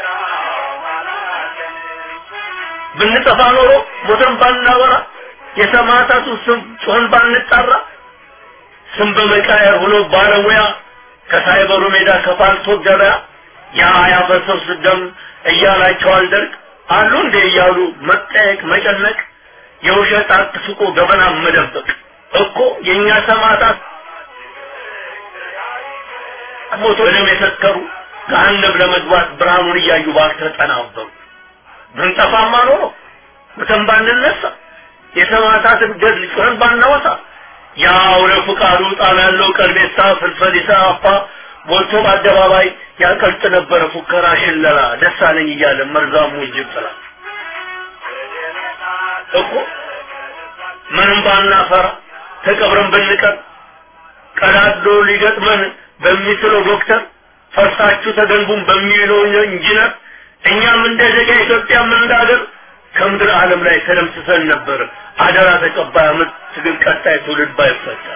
ብንጠፋ ኖሮ ሞተን ባናወራ የሰማዕታቱ ስም ጮህን ባንጣራ ስም በመቃየር ሆኖ ባለሙያ ከሳይበሩ ሜዳ ከፓልቶ ገበያ ያፈሰው ደም እያላቸው አልደርቅ አሉ እንደ እያሉ መጠየቅ መጨነቅ የውሸት አጥፍቆ ገበና መደበቅ እኮ የኛ ሰማዕታት ሞቶ ደም የሰከሩ ገሃነም ለመግባት ብርሃኑን እያዩ ባልተጠናበሩ ብንጠፋማ ኖሮ በተንባንነሳ የሰማዕታትን ገድል ጮህን ባናወሳ ያው ለፍቃዱ ጣም ያለው ቀልቤሳ ፍልፈሊሳ አፋ ሞልቶ በአደባባይ ያቀልጥ ነበር ፉከራ ሽለላ ደሳለኝ እያለ መርዛሙ ይጅጥላ እኮ ምንም ባናፈራ ተቀብረን ብንቀር ቀዳዶ ሊገጥመን በሚስለው ዶክተር ፈርሳችሁ ተገንቡን በሚለው ኢንጂነር እኛም እንደዘጋ ኢትዮጵያም እንዳገር ከምድር ዓለም ላይ ተደምስሰን ነበር አደራ ተቀባይ አመት ትግል ቀጣይ ትውልድ ባይፈታ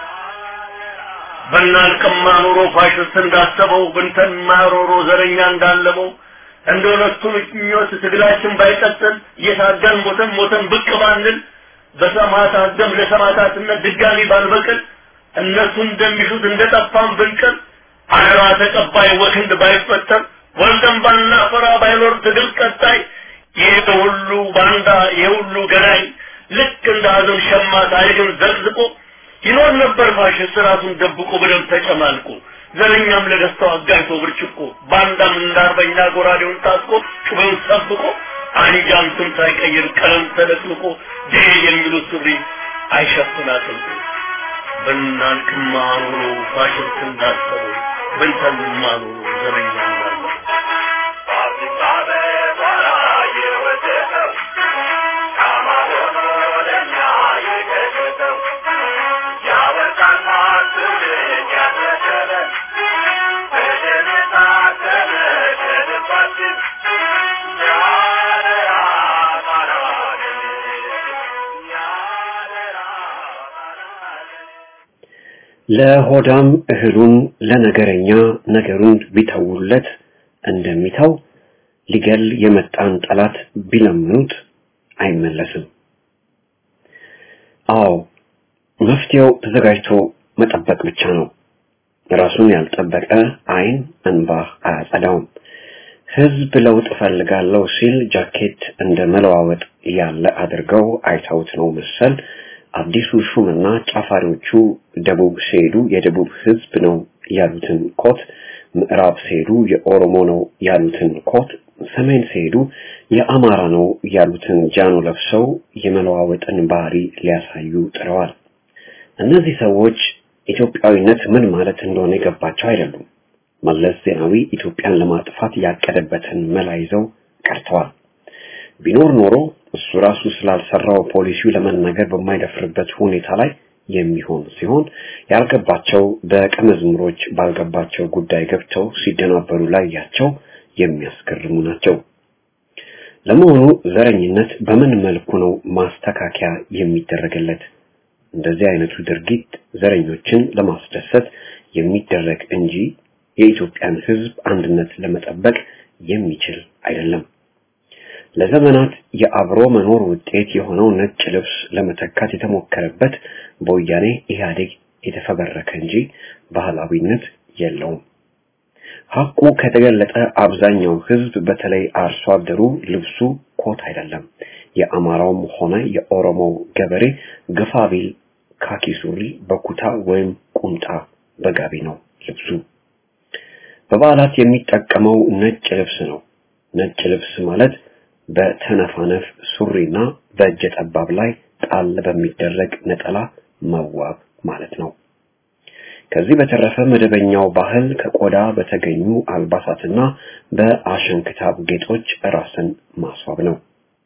በእናልቅማ ኑሮ ፋሽስት እንዳሰበው ብንተን ማሮሮ ዘረኛ እንዳለመው እንደወለቱ ምኞት ትግላችን ባይቀጥል እየታገልን ሞተን ብቅ ባንል በሰማዕታት ደም ለሰማዕታትነት ድጋሚ ባልበቅል እነሱ እንደሚሹት እንደጠፋን ብንቀር አደራ ተቀባይ ወክንድ ባይፈጠር ወልደን ባናፈራ ባይኖር ትግል ቀጣይ የሁሉ ባንዳ የሁሉ ገዳይ ልክ እንደ አዘን ሸማ ታሪክን ዘቅዝቆ ይኖር ነበር ፋሽስት ራሱን ደብቆ በደም ተጨማልቆ ዘረኛም ለደስታው አጋይቶ ብርጭቆ ባንዳም እንዳርበኛ ጎራዴውን ታጥቆ ጩቤውን ሰብቆ አንጃም ስም ሳይቀይር ቀለም ተለቅልቆ ዴ የሚሉት ሱሪ አይሸፍናትም በእናልክማ ኑሮ ፋሽስት እንዳሰበው ብንተንማ ኑሮ ዘረኛ እንዳለው ለሆዳም እህሉን ለነገረኛ ነገሩን ቢተውለት እንደሚታው ሊገል የመጣን ጠላት ቢለምኑት አይመለስም። አዎ መፍትሄው ተዘጋጅቶ መጠበቅ ብቻ ነው። ራሱን ያልጠበቀ አይን እንባ አያጸዳውም። ህዝብ ለውጥ ፈልጋለሁ ሲል ጃኬት እንደ መለዋወጥ ያለ አድርገው አይታውት ነው መሰል አዲሱ ሹምና ጫፋሪዎቹ ደቡብ ሲሄዱ የደቡብ ህዝብ ነው ያሉትን ኮት፣ ምዕራብ ሲሄዱ የኦሮሞ ነው ያሉትን ኮት፣ ሰሜን ሲሄዱ የአማራ ነው ያሉትን ጃኖ ለብሰው የመለዋወጥን ባህሪ ሊያሳዩ ጥረዋል። እነዚህ ሰዎች ኢትዮጵያዊነት ምን ማለት እንደሆነ የገባቸው አይደሉም። መለስ ዜናዊ ኢትዮጵያን ለማጥፋት ያቀደበትን መላ ይዘው ቀርተዋል። ቢኖር ኖሮ እሱ ራሱ ስላልሰራው ፖሊሲው ለመናገር በማይደፍርበት ሁኔታ ላይ የሚሆን ሲሆን ያልገባቸው በቀመዝምሮች ባልገባቸው ጉዳይ ገብተው ሲደናበሩ ላይ ያቸው የሚያስገርሙ ናቸው። ለመሆኑ ዘረኝነት በምን መልኩ ነው ማስተካከያ የሚደረግለት? እንደዚህ አይነቱ ድርጊት ዘረኞችን ለማስደሰት የሚደረግ እንጂ የኢትዮጵያን ህዝብ አንድነት ለመጠበቅ የሚችል አይደለም። ለዘመናት የአብሮ መኖር ውጤት የሆነው ነጭ ልብስ ለመተካት የተሞከረበት በወያኔ ኢህአዴግ የተፈበረከ እንጂ ባህላዊነት የለውም። ሐቁ ከተገለጠ አብዛኛው ህዝብ በተለይ አርሶ አደሩ ልብሱ ኮት አይደለም። የአማራውም ሆነ የኦሮሞው ገበሬ ግፋቢል ካኪ ሱሪ በኩታ ወይም ቁምጣ በጋቢ ነው ልብሱ። በበዓላት የሚጠቀመው ነጭ ልብስ ነው። ነጭ ልብስ ማለት በተነፋነፍ ሱሪና በእጀ ጠባብ ላይ ጣል በሚደረግ ነጠላ መዋብ ማለት ነው። ከዚህ በተረፈ መደበኛው ባህል ከቆዳ በተገኙ አልባሳትና በአሸንክታብ ጌጦች ራስን ማስዋብ ነው።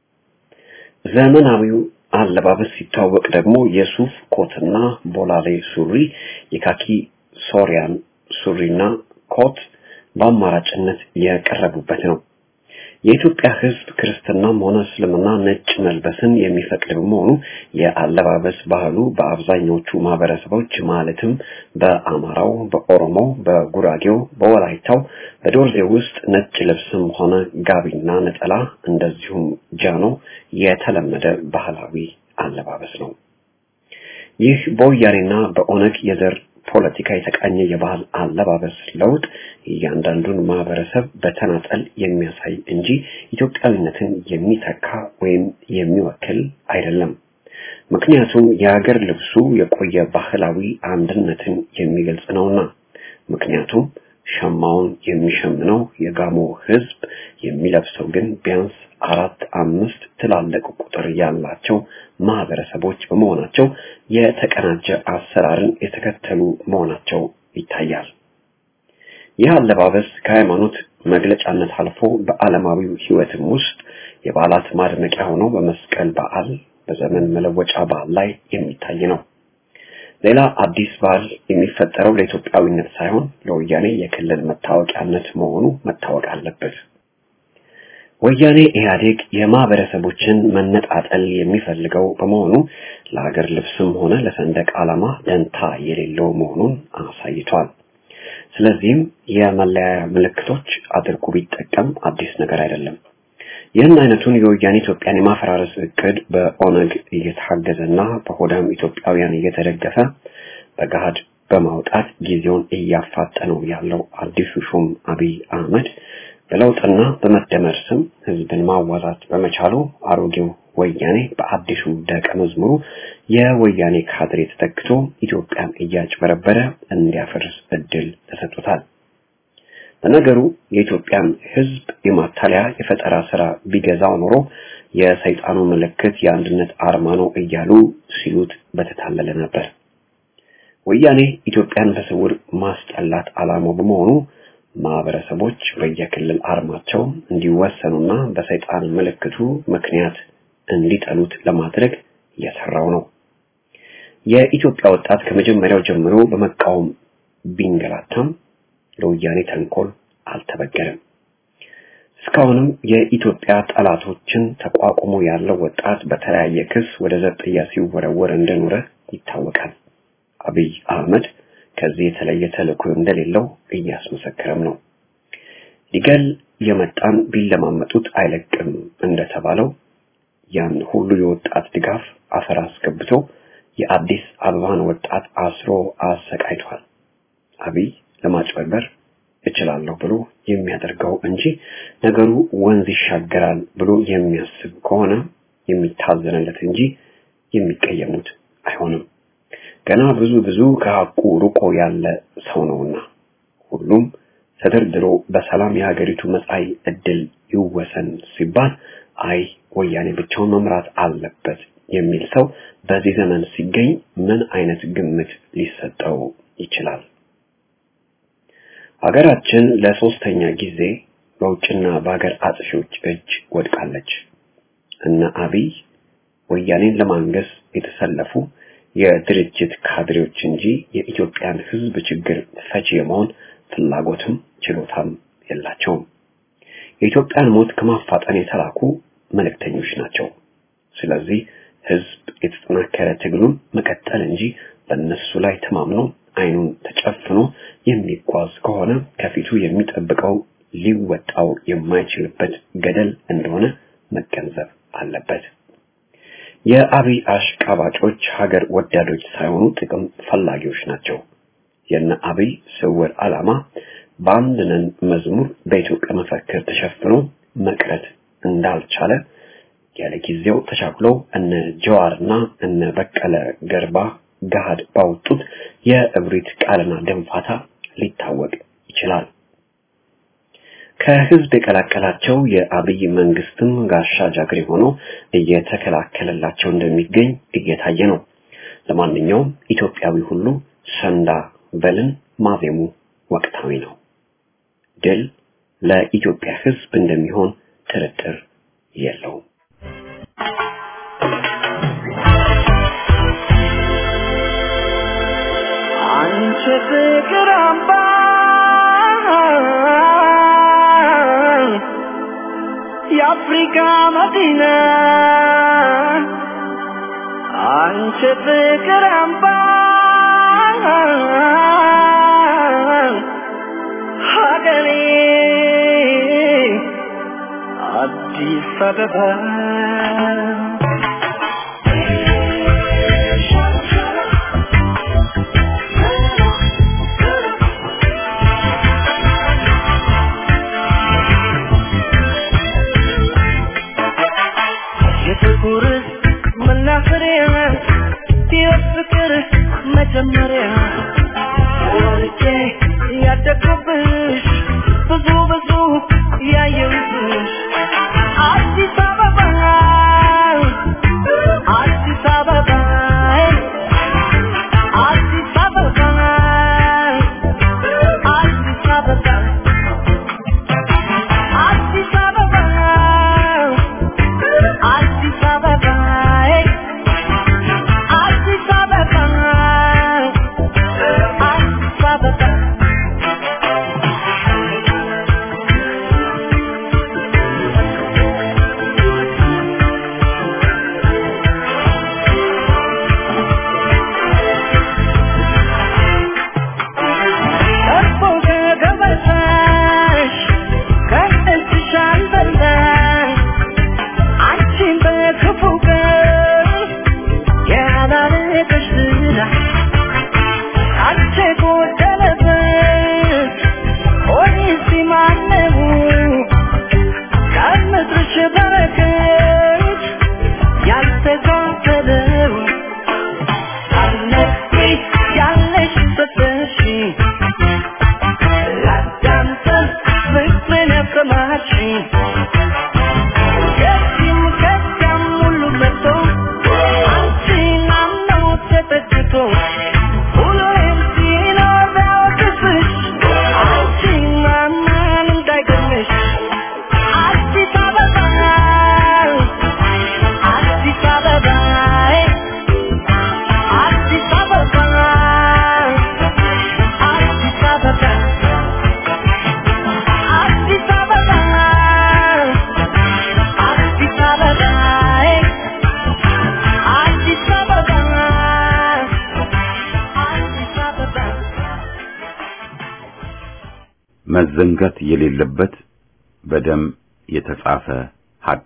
ዘመናዊው አለባበስ ሲታወቅ ደግሞ የሱፍ ኮትና ቦላሌ ሱሪ፣ የካኪ ሶሪያን ሱሪና ኮት በአማራጭነት የቀረቡበት ነው። የኢትዮጵያ ህዝብ ክርስትናም ሆነ እስልምና ነጭ መልበስን የሚፈቅድ በመሆኑ የአለባበስ ባህሉ በአብዛኞቹ ማህበረሰቦች ማለትም በአማራው፣ በኦሮሞው፣ በጉራጌው፣ በወላይታው፣ በዶርዜ ውስጥ ነጭ ልብስም ሆነ ጋቢና ነጠላ እንደዚሁም ጃኖ የተለመደ ባህላዊ አለባበስ ነው። ይህ በወያኔና በኦነግ የዘር ፖለቲካ የተቃኘ የባህል አለባበስ ለውጥ እያንዳንዱን ማህበረሰብ በተናጠል የሚያሳይ እንጂ ኢትዮጵያዊነትን የሚተካ ወይም የሚወክል አይደለም። ምክንያቱም የሀገር ልብሱ የቆየ ባህላዊ አንድነትን የሚገልጽ ነውና። ምክንያቱም ሸማውን የሚሸምነው የጋሞ ህዝብ የሚለብሰው ግን ቢያንስ 4-5 ትላልቅ ቁጥር ያላቸው ማህበረሰቦች በመሆናቸው የተቀናጀ አሰራርን የተከተሉ መሆናቸው ይታያል። ይህ አለባበስ ከሃይማኖት መግለጫነት አልፎ በዓለማዊው ህይወትም ውስጥ የበዓላት ማድመቂያ ሆኖ በመስቀል በዓል በዘመን መለወጫ በዓል ላይ የሚታይ ነው። ሌላ አዲስ በዓል የሚፈጠረው ለኢትዮጵያዊነት ሳይሆን ለወያኔ የክልል መታወቂያነት መሆኑ መታወቅ አለበት። ወያኔ ኢህአዴግ የማህበረሰቦችን መነጣጠል የሚፈልገው በመሆኑ ለሀገር ልብስም ሆነ ለሰንደቅ ዓላማ ደንታ የሌለው መሆኑን አሳይቷል። ስለዚህም የመለያ ምልክቶች አድርጎ ቢጠቀም አዲስ ነገር አይደለም። ይህን አይነቱን የወያኔ ኢትዮጵያን የማፈራረስ እቅድ በኦነግ እየታገዘና በሆዳም ኢትዮጵያውያን እየተደገፈ በጋድ በማውጣት ጊዜውን እያፋጠነው ያለው አዲሱ ሹም አብይ አህመድ በለውጥና በመደመር ስም ህዝብን ማዋዛት በመቻሉ አሮጌው ወያኔ በአዲሱ ደቀ መዝሙሩ የወያኔ ካድሬ ተተክቶ ኢትዮጵያን እያጭበረበረ እንዲያፈርስ እድል ተሰጥቶታል። በነገሩ የኢትዮጵያን ህዝብ የማታለያ የፈጠራ ስራ ቢገዛው ኖሮ የሰይጣኑ ምልክት የአንድነት አርማ ነው እያሉ ሲሉት በተታለለ ነበር። ወያኔ ኢትዮጵያን በስውር ማስጠላት ዓላማው በመሆኑ ማህበረሰቦች በየክልል አርማቸው እንዲወሰኑና በሰይጣን ምልክቱ ምክንያት እንዲጠሉት ለማድረግ እየሰራው ነው። የኢትዮጵያ ወጣት ከመጀመሪያው ጀምሮ በመቃወም ቢንገላታም ለወያኔ ተንኮል አልተበገረም። እስካሁንም የኢትዮጵያ ጠላቶችን ተቋቁሞ ያለው ወጣት በተለያየ ክስ ወደ ዘብጥያ ሲወረወር እንደኖረ ይታወቃል። አብይ አህመድ ከዚህ የተለየ ተልዕኮ እንደሌለው እያስመሰከረም ነው። ሊገል የመጣን ቢለማመጡት አይለቅም እንደተባለው ያን ሁሉ የወጣት ድጋፍ አፈር አስገብቶ የአዲስ አበባን ወጣት አስሮ አሰቃይቷል። አብይ ለማጭበርበር እችላለሁ ብሎ የሚያደርገው እንጂ ነገሩ ወንዝ ይሻገራል ብሎ የሚያስብ ከሆነ የሚታዘንለት እንጂ የሚቀየሙት አይሆንም። ገና ብዙ ከሐቁ ሩቆ ያለ ሰው ነውና ሁሉም ተደርድሮ በሰላም የሀገሪቱ መጻኢ ዕድል ይወሰን ሲባል አይ ወያኔ ብቻውን መምራት አለበት የሚል ሰው በዚህ ዘመን ሲገኝ ምን አይነት ግምት ሊሰጠው ይችላል? ሀገራችን ለሶስተኛ ጊዜ በውጭና በሀገር አጥፊዎች እጅ ወድቃለች። እነ አብይ ወያኔን ለማንገስ የተሰለፉ የድርጅት ካድሬዎች እንጂ የኢትዮጵያን ሕዝብ ችግር ፈቺ የመሆን ፍላጎትም ችሎታም የላቸውም። የኢትዮጵያን ሞት ከማፋጠን የተላኩ መልእክተኞች ናቸው። ስለዚህ ሕዝብ የተጠናከረ ትግሉን መቀጠል እንጂ በእነሱ ላይ ተማምኖ አይኑን ተጨፍኖ የሚጓዝ ከሆነ ከፊቱ የሚጠብቀው ሊወጣው የማይችልበት ገደል እንደሆነ መገንዘብ አለበት። የአብይ አሽቃባጮች ሀገር ወዳዶች ሳይሆኑ ጥቅም ፈላጊዎች ናቸው። የነ አብይ ስውር ዓላማ በአንድነን መዝሙር በኢትዮጵያ መፈክር ተሸፍኖ መቅረት እንዳልቻለ ያለ ጊዜው ተቻኩለው እነ ጀዋርና እነ በቀለ ገርባ ጋድ ባወጡት የእብሪት ቃልና ደንፋታ ሊታወቅ ይችላል። ከህዝብ የቀላቀላቸው የአብይ መንግስትም ጋሻ ጃግሬ ሆኖ እየተከላከለላቸው እንደሚገኝ እየታየ ነው። ለማንኛውም ኢትዮጵያዊ ሁሉ ሰንዳ በልን ማዜሙ ወቅታዊ ነው። ድል ለኢትዮጵያ ህዝብ እንደሚሆን ጥርጥር የለውም። አንቺ ፍቅር አምባ የአፍሪካ መዲና አንቺ ፍቅር አምባ ሀገሬ አዲስ አበባ የፍቅር መጀመሪያ ወልጄ ያደግኩብሽ ብዙ ያየሁብሽ አዲስ አበባ መዘንጋት የሌለበት በደም የተጻፈ ሐቅ።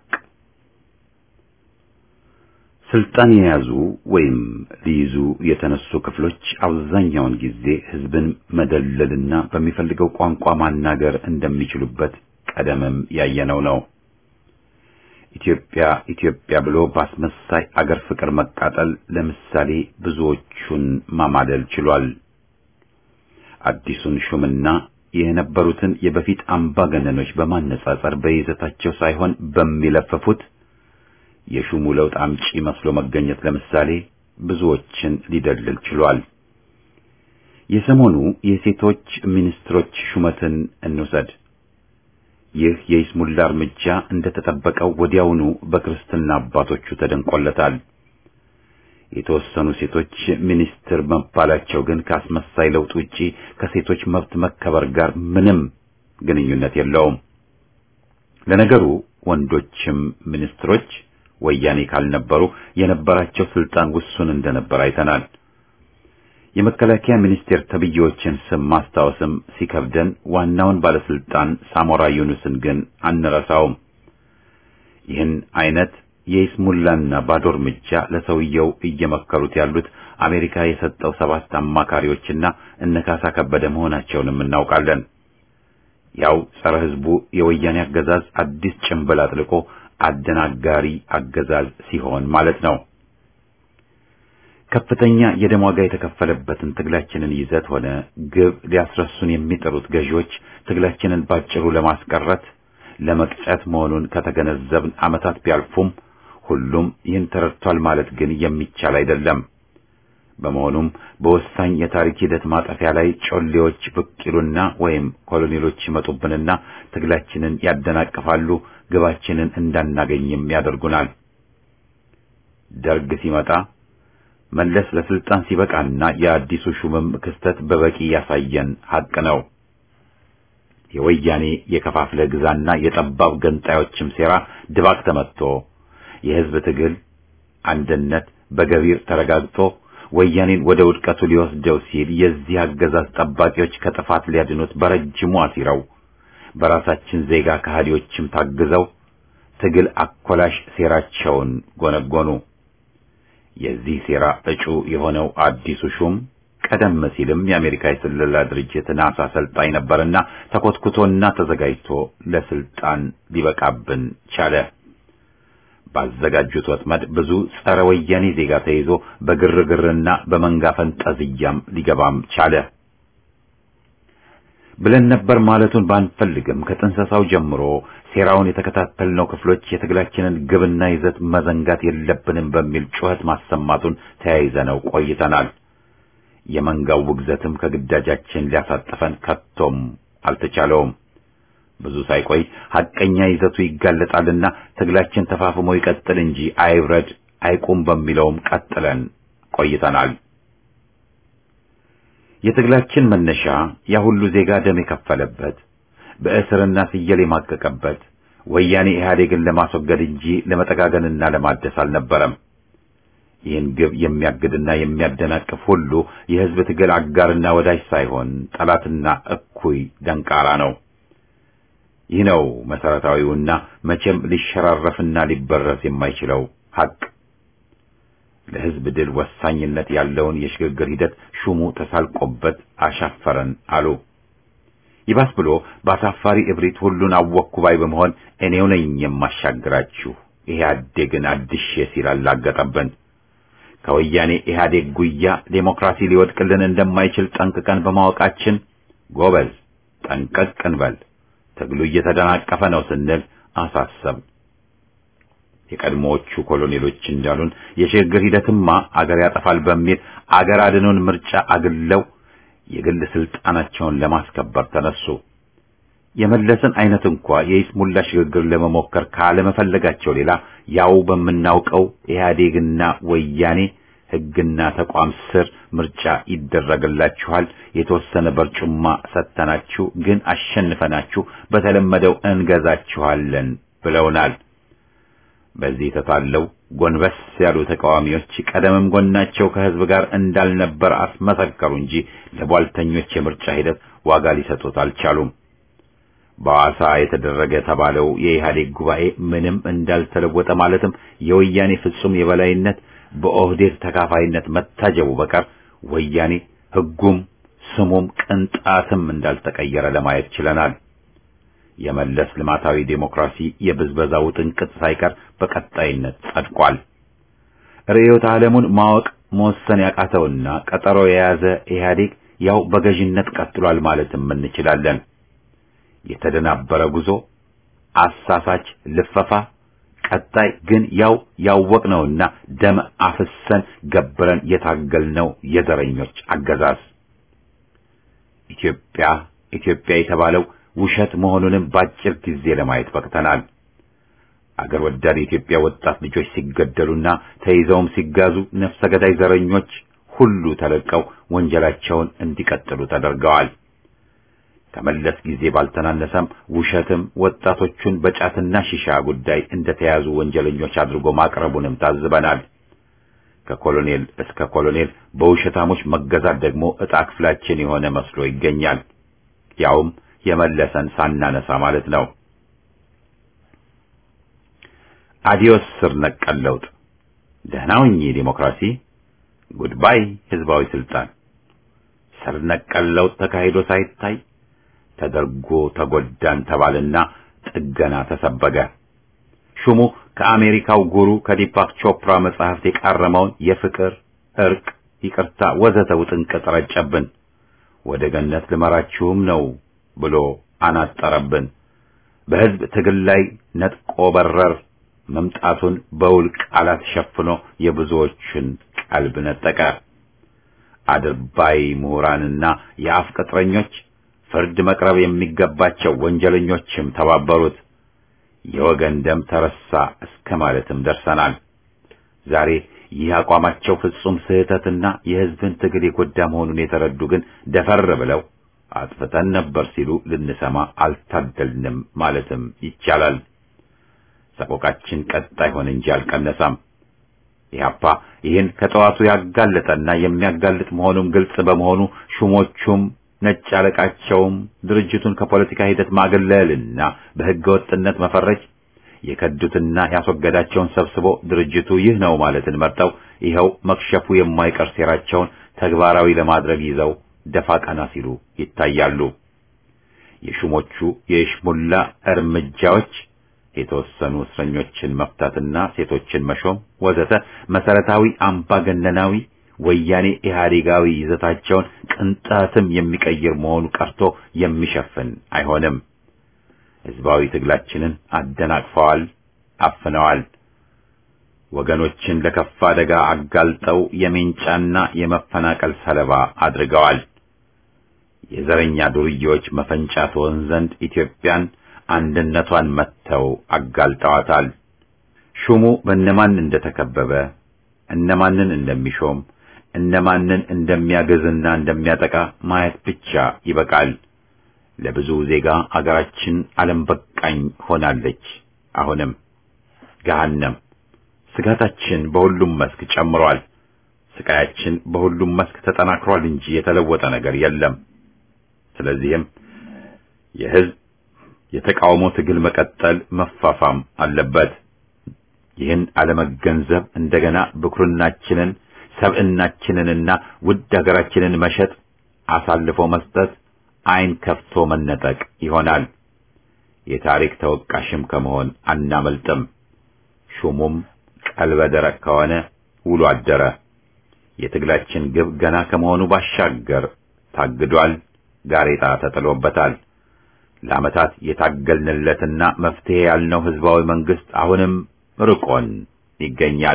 ስልጣን የያዙ ወይም ሊይዙ የተነሱ ክፍሎች አብዛኛውን ጊዜ ህዝብን መደለልና በሚፈልገው ቋንቋ ማናገር እንደሚችሉበት ቀደምም ያየነው ነው። ኢትዮጵያ ኢትዮጵያ ብሎ ባስመሳይ አገር ፍቅር መቃጠል ለምሳሌ ብዙዎቹን ማማለል ችሏል። አዲሱን ሹምና የነበሩትን የበፊት አምባገነኖች በማነጻጸር በይዘታቸው ሳይሆን በሚለፈፉት የሹሙ ለውጥ አምጪ መስሎ መገኘት ለምሳሌ ብዙዎችን ሊደልል ችሏል። የሰሞኑ የሴቶች ሚኒስትሮች ሹመትን እንውሰድ። ይህ የይስሙላ እርምጃ እንደተጠበቀው ወዲያውኑ በክርስትና አባቶቹ ተደንቆለታል። የተወሰኑ ሴቶች ሚኒስትር መባላቸው ግን ካስመሳይ ለውጥ ውጪ ከሴቶች መብት መከበር ጋር ምንም ግንኙነት የለውም። ለነገሩ ወንዶችም ሚኒስትሮች ወያኔ ካልነበሩ የነበራቸው ስልጣን ውሱን እንደነበር አይተናል። የመከላከያ ሚኒስቴር ተብዬዎችን ስም ማስታወስም ሲከብደን ዋናውን ባለስልጣን ሳሞራ ዩኑስን ግን አንረሳውም። ይህን አይነት የይስሙላና ባዶ እርምጃ ለሰውየው እየመከሩት ያሉት አሜሪካ የሰጠው 7 አማካሪዎችና እነካሳ ከበደ መሆናቸውንም እናውቃለን። ያው ጸረ ህዝቡ የወያኔ አገዛዝ አዲስ ጭንብል አጥልቆ አደናጋሪ አገዛዝ ሲሆን ማለት ነው። ከፍተኛ የደም ዋጋ የተከፈለበትን ትግላችንን ይዘት ሆነ ግብ ሊያስረሱን የሚጠሩት ገዢዎች ትግላችንን ባጭሩ ለማስቀረት ለመቅጨት መሆኑን ከተገነዘብን ዓመታት ቢያልፉም ሁሉም ይህን ተረድቷል ማለት ግን የሚቻል አይደለም። በመሆኑም በወሳኝ የታሪክ ሂደት ማጠፊያ ላይ ጮሌዎች ብቅ ይሉና ወይም ኮሎኔሎች ይመጡብንና ትግላችንን ያደናቅፋሉ፣ ግባችንን እንዳናገኝም ያደርጉናል። ደርግ ሲመጣ መለስ ለስልጣን ሲበቃና የአዲሱ ሹምም ክስተት በበቂ ያሳየን ሐቅ ነው። የወያኔ የከፋፍለ ግዛና የጠባብ ገንጣዮችም ሴራ ድባቅ ተመትቶ የህዝብ ትግል አንድነት በገቢር ተረጋግጦ ወያኔን ወደ ውድቀቱ ሊወስደው ሲል የዚህ አገዛዝ ጠባቂዎች ከጥፋት ሊያድኑት በረጅሙ አሲረው በራሳችን ዜጋ ከሃዲዎችም ታግዘው ትግል አኮላሽ ሴራቸውን ጎነጎኑ። የዚህ ሴራ እጩ የሆነው አዲሱ ሹም ቀደም ሲልም የአሜሪካ የስለላ ድርጅት ናሳ ሰልጣኝ ነበርና ተኮትኩቶና ተዘጋጅቶ ለስልጣን ሊበቃብን ቻለ። ባዘጋጁት ወጥመድ ብዙ ጸረ ወያኔ ዜጋ ተይዞ በግርግርና በመንጋ ፈንጠዝያም ሊገባም ቻለ። ብለን ነበር ማለቱን ባንፈልግም ከጥንሰሳው ጀምሮ ሴራውን የተከታተልነው ክፍሎች የትግላችንን ግብና ይዘት መዘንጋት የለብንም በሚል ጩኸት ማሰማቱን ተያይዘነው ቆይተናል። የመንጋው ውግዘትም ከግዳጃችን ሊያሳጥፈን ከቶም አልተቻለውም። ብዙ ሳይቆይ ሐቀኛ ይዘቱ ይጋለጣልና ትግላችን ተፋፍሞ ይቀጥል እንጂ አይብረድ አይቁም በሚለውም ቀጥለን ቆይተናል። የትግላችን መነሻ ያ ሁሉ ዜጋ ደም የከፈለበት በእስርና ፍየል የማቀቀበት ወያኔ ኢህአዴግን ለማስወገድ እንጂ ለመጠጋገንና ለማደስ አልነበረም። ይህን ግብ የሚያግድና የሚያደናቅፍ ሁሉ የህዝብ ትግል አጋርና ወዳጅ ሳይሆን ጠላትና እኩይ ደንቃራ ነው። ይህ ነው መሰረታዊውና መቼም ሊሸራረፍና ሊበረስ የማይችለው ሐቅ። ለህዝብ ድል ወሳኝነት ያለውን የሽግግር ሂደት ሹሙ ተሳልቆበት አሻፈረን አሉ። ይባስ ብሎ በአሳፋሪ እብሪት ሁሉን አወኩ ባይ በመሆን እኔው ነኝ የማሻግራችሁ ኢህአዴግን አድሼ ሲል አላገጠብን። ከወያኔ ኢህአዴግ ጉያ ዴሞክራሲ ሊወድቅልን እንደማይችል ጠንቅቀን በማወቃችን ጎበዝ ጠንቀቅ እንበል ትግሉ እየተደናቀፈ ነው ስንል አሳሰብ። የቀድሞዎቹ ኮሎኔሎች እንዳሉን የሽግግር ሂደትማ አገር ያጠፋል በሚል አገር አድኖን ምርጫ አግለው የግል ስልጣናቸውን ለማስከበር ተነሱ። የመለስን አይነት እንኳን የይስሙላ ሽግግር ለመሞከር ካለመፈለጋቸው ሌላ ያው በምናውቀው ኢህአዴግና ወያኔ ሕግና ተቋም ስር ምርጫ ይደረግላችኋል፣ የተወሰነ በርጩማ ሰጥተናችሁ ግን አሸንፈናችሁ በተለመደው እንገዛችኋለን ብለውናል። በዚህ ተታለው ጎንበስ ያሉ ተቃዋሚዎች ቀደምም ጎናቸው ከህዝብ ጋር እንዳልነበር አስመሰከሩ እንጂ ለቧልተኞች የምርጫ ሂደት ዋጋ ሊሰጡት አልቻሉም። በሐዋሳ የተደረገ ተባለው የኢህአዴግ ጉባኤ ምንም እንዳልተለወጠ ማለትም የወያኔ ፍጹም የበላይነት በኦህዴድ ተካፋይነት መታጀቡ በቀር ወያኔ ሕጉም ስሙም ቅንጣትም እንዳልተቀየረ ለማየት ችለናል። የመለስ ልማታዊ ዴሞክራሲ የብዝበዛው ጥንቅጥ ሳይቀር በቀጣይነት ጸድቋል። ርዕዮተ ዓለሙን ማወቅ መወሰን ያቃተውና ቀጠሮ የያዘ ኢህአዴግ ያው በገዥነት ቀጥሏል ማለትም እንችላለን። የተደናበረ ጉዞ፣ አሳሳች ልፈፋ፣ ቀጣይ ግን ያው ያወቅነውና ደም አፍሰን ገብረን የታገልነው የዘረኞች አገዛዝ። ኢትዮጵያ የተባለው ውሸት መሆኑንም ባጭር ጊዜ ለማየት በቅተናል። አገር ወዳድ የኢትዮጵያ ወጣት ልጆች ሲገደሉና ተይዘውም ሲጋዙ ነፍሰ ገዳይ ዘረኞች ሁሉ ተለቀው ወንጀላቸውን እንዲቀጥሉ ተደርገዋል። ከመለስ ጊዜ ባልተናነሰም ውሸትም ወጣቶቹን በጫትና ሺሻ ጉዳይ እንደተያዙ ወንጀለኞች አድርጎ ማቅረቡንም ታዝበናል። ከኮሎኔል እስከ ኮሎኔል በውሸታሞች መገዛት ደግሞ ዕጣ ክፍላችን የሆነ መስሎ ይገኛል። ያውም የመለሰን ሳናነሳ ማለት ነው። አዲዮስ ስር ነቀል ለውጥ፣ ደህና ሁኚ ዲሞክራሲ፣ ጉድባይ ህዝባዊ ስልጣን። ስር ነቀል ለውጥ ተካሂዶ ሳይታይ ተደርጎ ተጎዳን ተባልና ጥገና ተሰበገ። ሹሙ ከአሜሪካው ጉሩ ከዲፓክ ቾፕራ መጽሐፍት የቃረመውን የፍቅር እርቅ፣ ይቅርታ ወዘተ ውጥንቅጥ ረጨብን። ወደ ገነት ልመራችሁም ነው ብሎ አናጠረብን። በህዝብ ትግል ላይ ነጥቆ በረር መምጣቱን በውል ቃላት ሸፍኖ የብዙዎችን ቀልብ ነጠቀ። አድርባይ ምሁራንና የአፍ ቅጥረኞች፣ ፍርድ መቅረብ የሚገባቸው ወንጀለኞችም ተባበሩት። የወገን ደም ተረሳ እስከ ማለትም ደርሰናል። ዛሬ ይህ አቋማቸው ፍጹም ስህተትና የህዝብን ትግል የጎዳ መሆኑን የተረዱ ግን ደፈር ብለው አጥፍተን ነበር ሲሉ ልንሰማ አልታደልንም ማለትም ይቻላል። ሰቆቃችን ቀጣይ ሆነ እንጂ አልቀነሰም። ኢህአፓ ይህን ከጠዋቱ ያጋለጠና የሚያጋልጥ መሆኑን ግልጽ በመሆኑ ሹሞቹም ነጭ አለቃቸውም ድርጅቱን ከፖለቲካ ሂደት ማገለልና በህገ ወጥነት መፈረጅ፣ የከዱትና ያስወገዳቸውን ሰብስቦ ድርጅቱ ይህ ነው ማለትን መርጠው ይኸው መክሸፉ የማይቀር ሴራቸውን ተግባራዊ ለማድረግ ይዘው ደፋ ቀና ሲሉ ይታያሉ። የሹሞቹ የሽሙላ እርምጃዎች የተወሰኑ እስረኞችን መፍታትና ሴቶችን መሾም ወዘተ መሰረታዊ አምባገነናዊ ወያኔ ኢህአዴጋዊ ይዘታቸውን ቅንጣትም የሚቀይር መሆኑ ቀርቶ የሚሸፍን አይሆንም። ህዝባዊ ትግላችንን አደናቅፈዋል፣ አፍነዋል። ወገኖችን ለከፋ አደጋ አጋልጠው የሜንጫና የመፈናቀል ሰለባ አድርገዋል። የዘረኛ ዱርዬዎች መፈንጫ ትሆን ዘንድ ኢትዮጵያን አንድነቷን መተው አጋልጠዋታል። ሹሙ በእነማን እንደተከበበ፣ እነማንን እንደሚሾም፣ እነማንን እንደሚያገዝና እንደሚያጠቃ ማየት ብቻ ይበቃል። ለብዙ ዜጋ አገራችን ዓለም በቃኝ ሆናለች። አሁንም ገሃነም። ስጋታችን በሁሉም መስክ ጨምሯል። ስቃያችን በሁሉም መስክ ተጠናክሯል እንጂ የተለወጠ ነገር የለም። ስለዚህም የህዝብ የተቃውሞ ትግል መቀጠል መፋፋም አለበት። ይህን አለመገንዘብ እንደገና ብኩርናችንን ሰብዕናችንንና ውድ ሀገራችንን መሸጥ፣ አሳልፎ መስጠት፣ ዓይን ከፍቶ መነጠቅ ይሆናል። የታሪክ ተወቃሽም ከመሆን አናመልጥም። ሹሙም ቀልበ ደረቅ ከሆነ ውሎ አደረ። የትግላችን ግብ ገና ከመሆኑ ባሻገር ታግዷል፣ ጋሬጣ ተጥሎበታል። ለዓመታት የታገልንለትና መፍትሄ ያልነው ህዝባዊ መንግስት አሁንም ርቆን ይገኛል።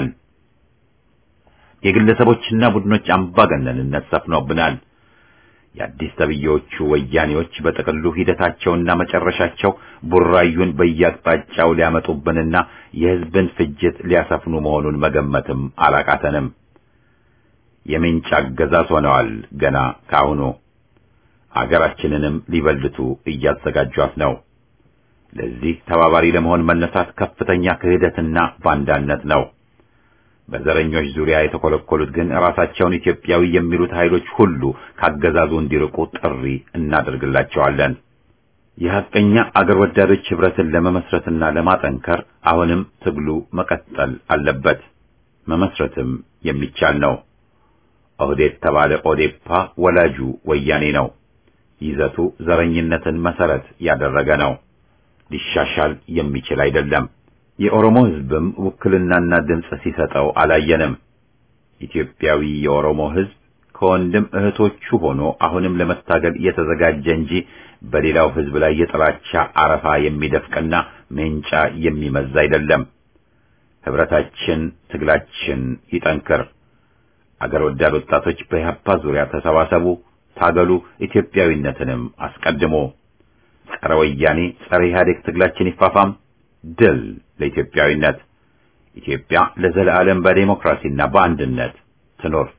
የግለሰቦችና ቡድኖች አምባገነንነት ሰፍኖብናል። የአዲስ ተብዬዎቹ ወያኔዎች በጥቅሉ ሂደታቸውና መጨረሻቸው ቡራዩን በየአቅጣጫው ሊያመጡብንና የህዝብን ፍጅት ሊያሰፍኑ መሆኑን መገመትም አላቃተንም። የሜንጫ አገዛዝ ሆነዋል ገና ካሁኑ። አገራችንንም ሊበልቱ እያዘጋጇት ነው። ለዚህ ተባባሪ ለመሆን መነሳት ከፍተኛ ክህደትና ባንዳነት ነው። በዘረኞች ዙሪያ የተኮለኮሉት ግን ራሳቸውን ኢትዮጵያዊ የሚሉት ኃይሎች ሁሉ ካገዛዙ እንዲርቁ ጥሪ እናደርግላቸዋለን። የሐቀኛ አገር ወዳዶች ህብረትን ለመመስረትና ለማጠንከር አሁንም ትግሉ መቀጠል አለበት። መመስረትም የሚቻል ነው። ኦህዴድ ተባለ ኦዴፓ ወላጁ ወያኔ ነው። ይዘቱ ዘረኝነትን መሰረት ያደረገ ነው። ሊሻሻል የሚችል አይደለም። የኦሮሞ ህዝብም ውክልናና ድምጽ ሲሰጠው አላየንም። ኢትዮጵያዊ የኦሮሞ ህዝብ ከወንድም እህቶቹ ሆኖ አሁንም ለመታገል የተዘጋጀ እንጂ በሌላው ህዝብ ላይ የጥላቻ አረፋ የሚደፍቅና ሜንጫ የሚመዝ አይደለም። ህብረታችን፣ ትግላችን ይጠንክር። አገር ወዳድ ወጣቶች በኢህአፓ ዙሪያ ተሰባሰቡ፣ ታገሉ፣ ኢትዮጵያዊነትንም አስቀድሞ። ጸረ ወያኔ ጸረ ኢህአዴግ ትግላችን ይፋፋም። ድል ለኢትዮጵያዊነት። ኢትዮጵያ ለዘላለም በዲሞክራሲና በአንድነት ትኖር።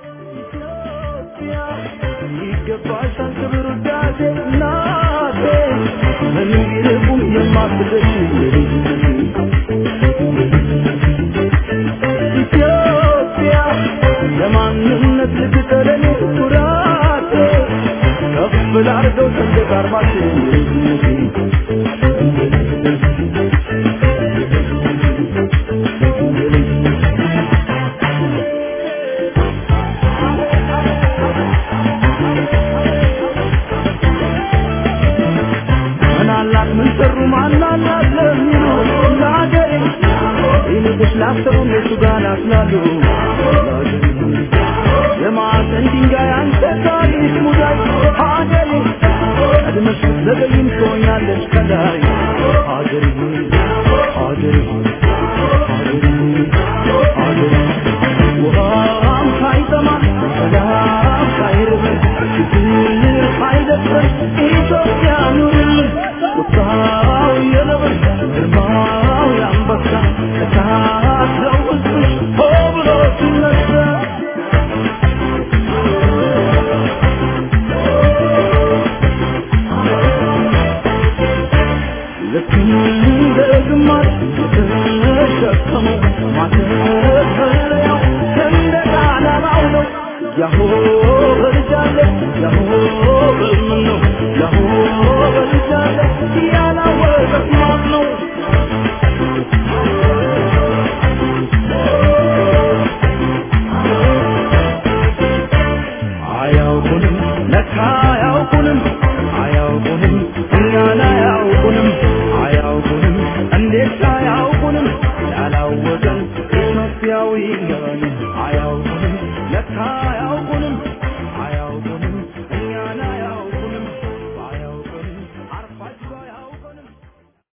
ይገባሻል ክብር ውዳሴ እናቴ ምንም ቢርቁም የማትደርሺ ኢትዮጵያ ለማንነት ልትጠለኝ ኩራቴ ከፍ ላርገው ሰንደቅ ዓርማሽን ምን ሰሩ ማናላት ለሚሉ ለአገሬ ይልቁስ ላሰሩ እነሱ ጋር ናስላሉ የማዕዘን ድንጋይ አንተ ታሪክ ሙዳይ ሀገሬ ቀድመሽ ብትዘገይም ትሆኛለሽ ከላይ ሀገሬ ሀገሬ ሀገሬ ውሃም ሳይጠማ ሰላም ሳይርበን ችግር ሳይደፍረን ኢትዮጵያ ኑርልን ቁጣው የነብር ግርማው የአንበሳ እሳት ነው ውስጥሽ ሆ ብሎ ሲነሳ ልክ እንደ ግማሽ የተሸከመው ማተፈለያው ሰንደቅ ዓላማው ነው። ያሆ በልጃለ ያሆ በምን ነው ያሆ በልጃለ ያላወቀት ማን ነው? አያውቁንም ለካ አያውቁንም አያውቁንም እኛን አያውቁንም አያውቁንም እንዴት አያውቁንም ያላወቀን ኢትዮጵያዊ ነን አያውቁንም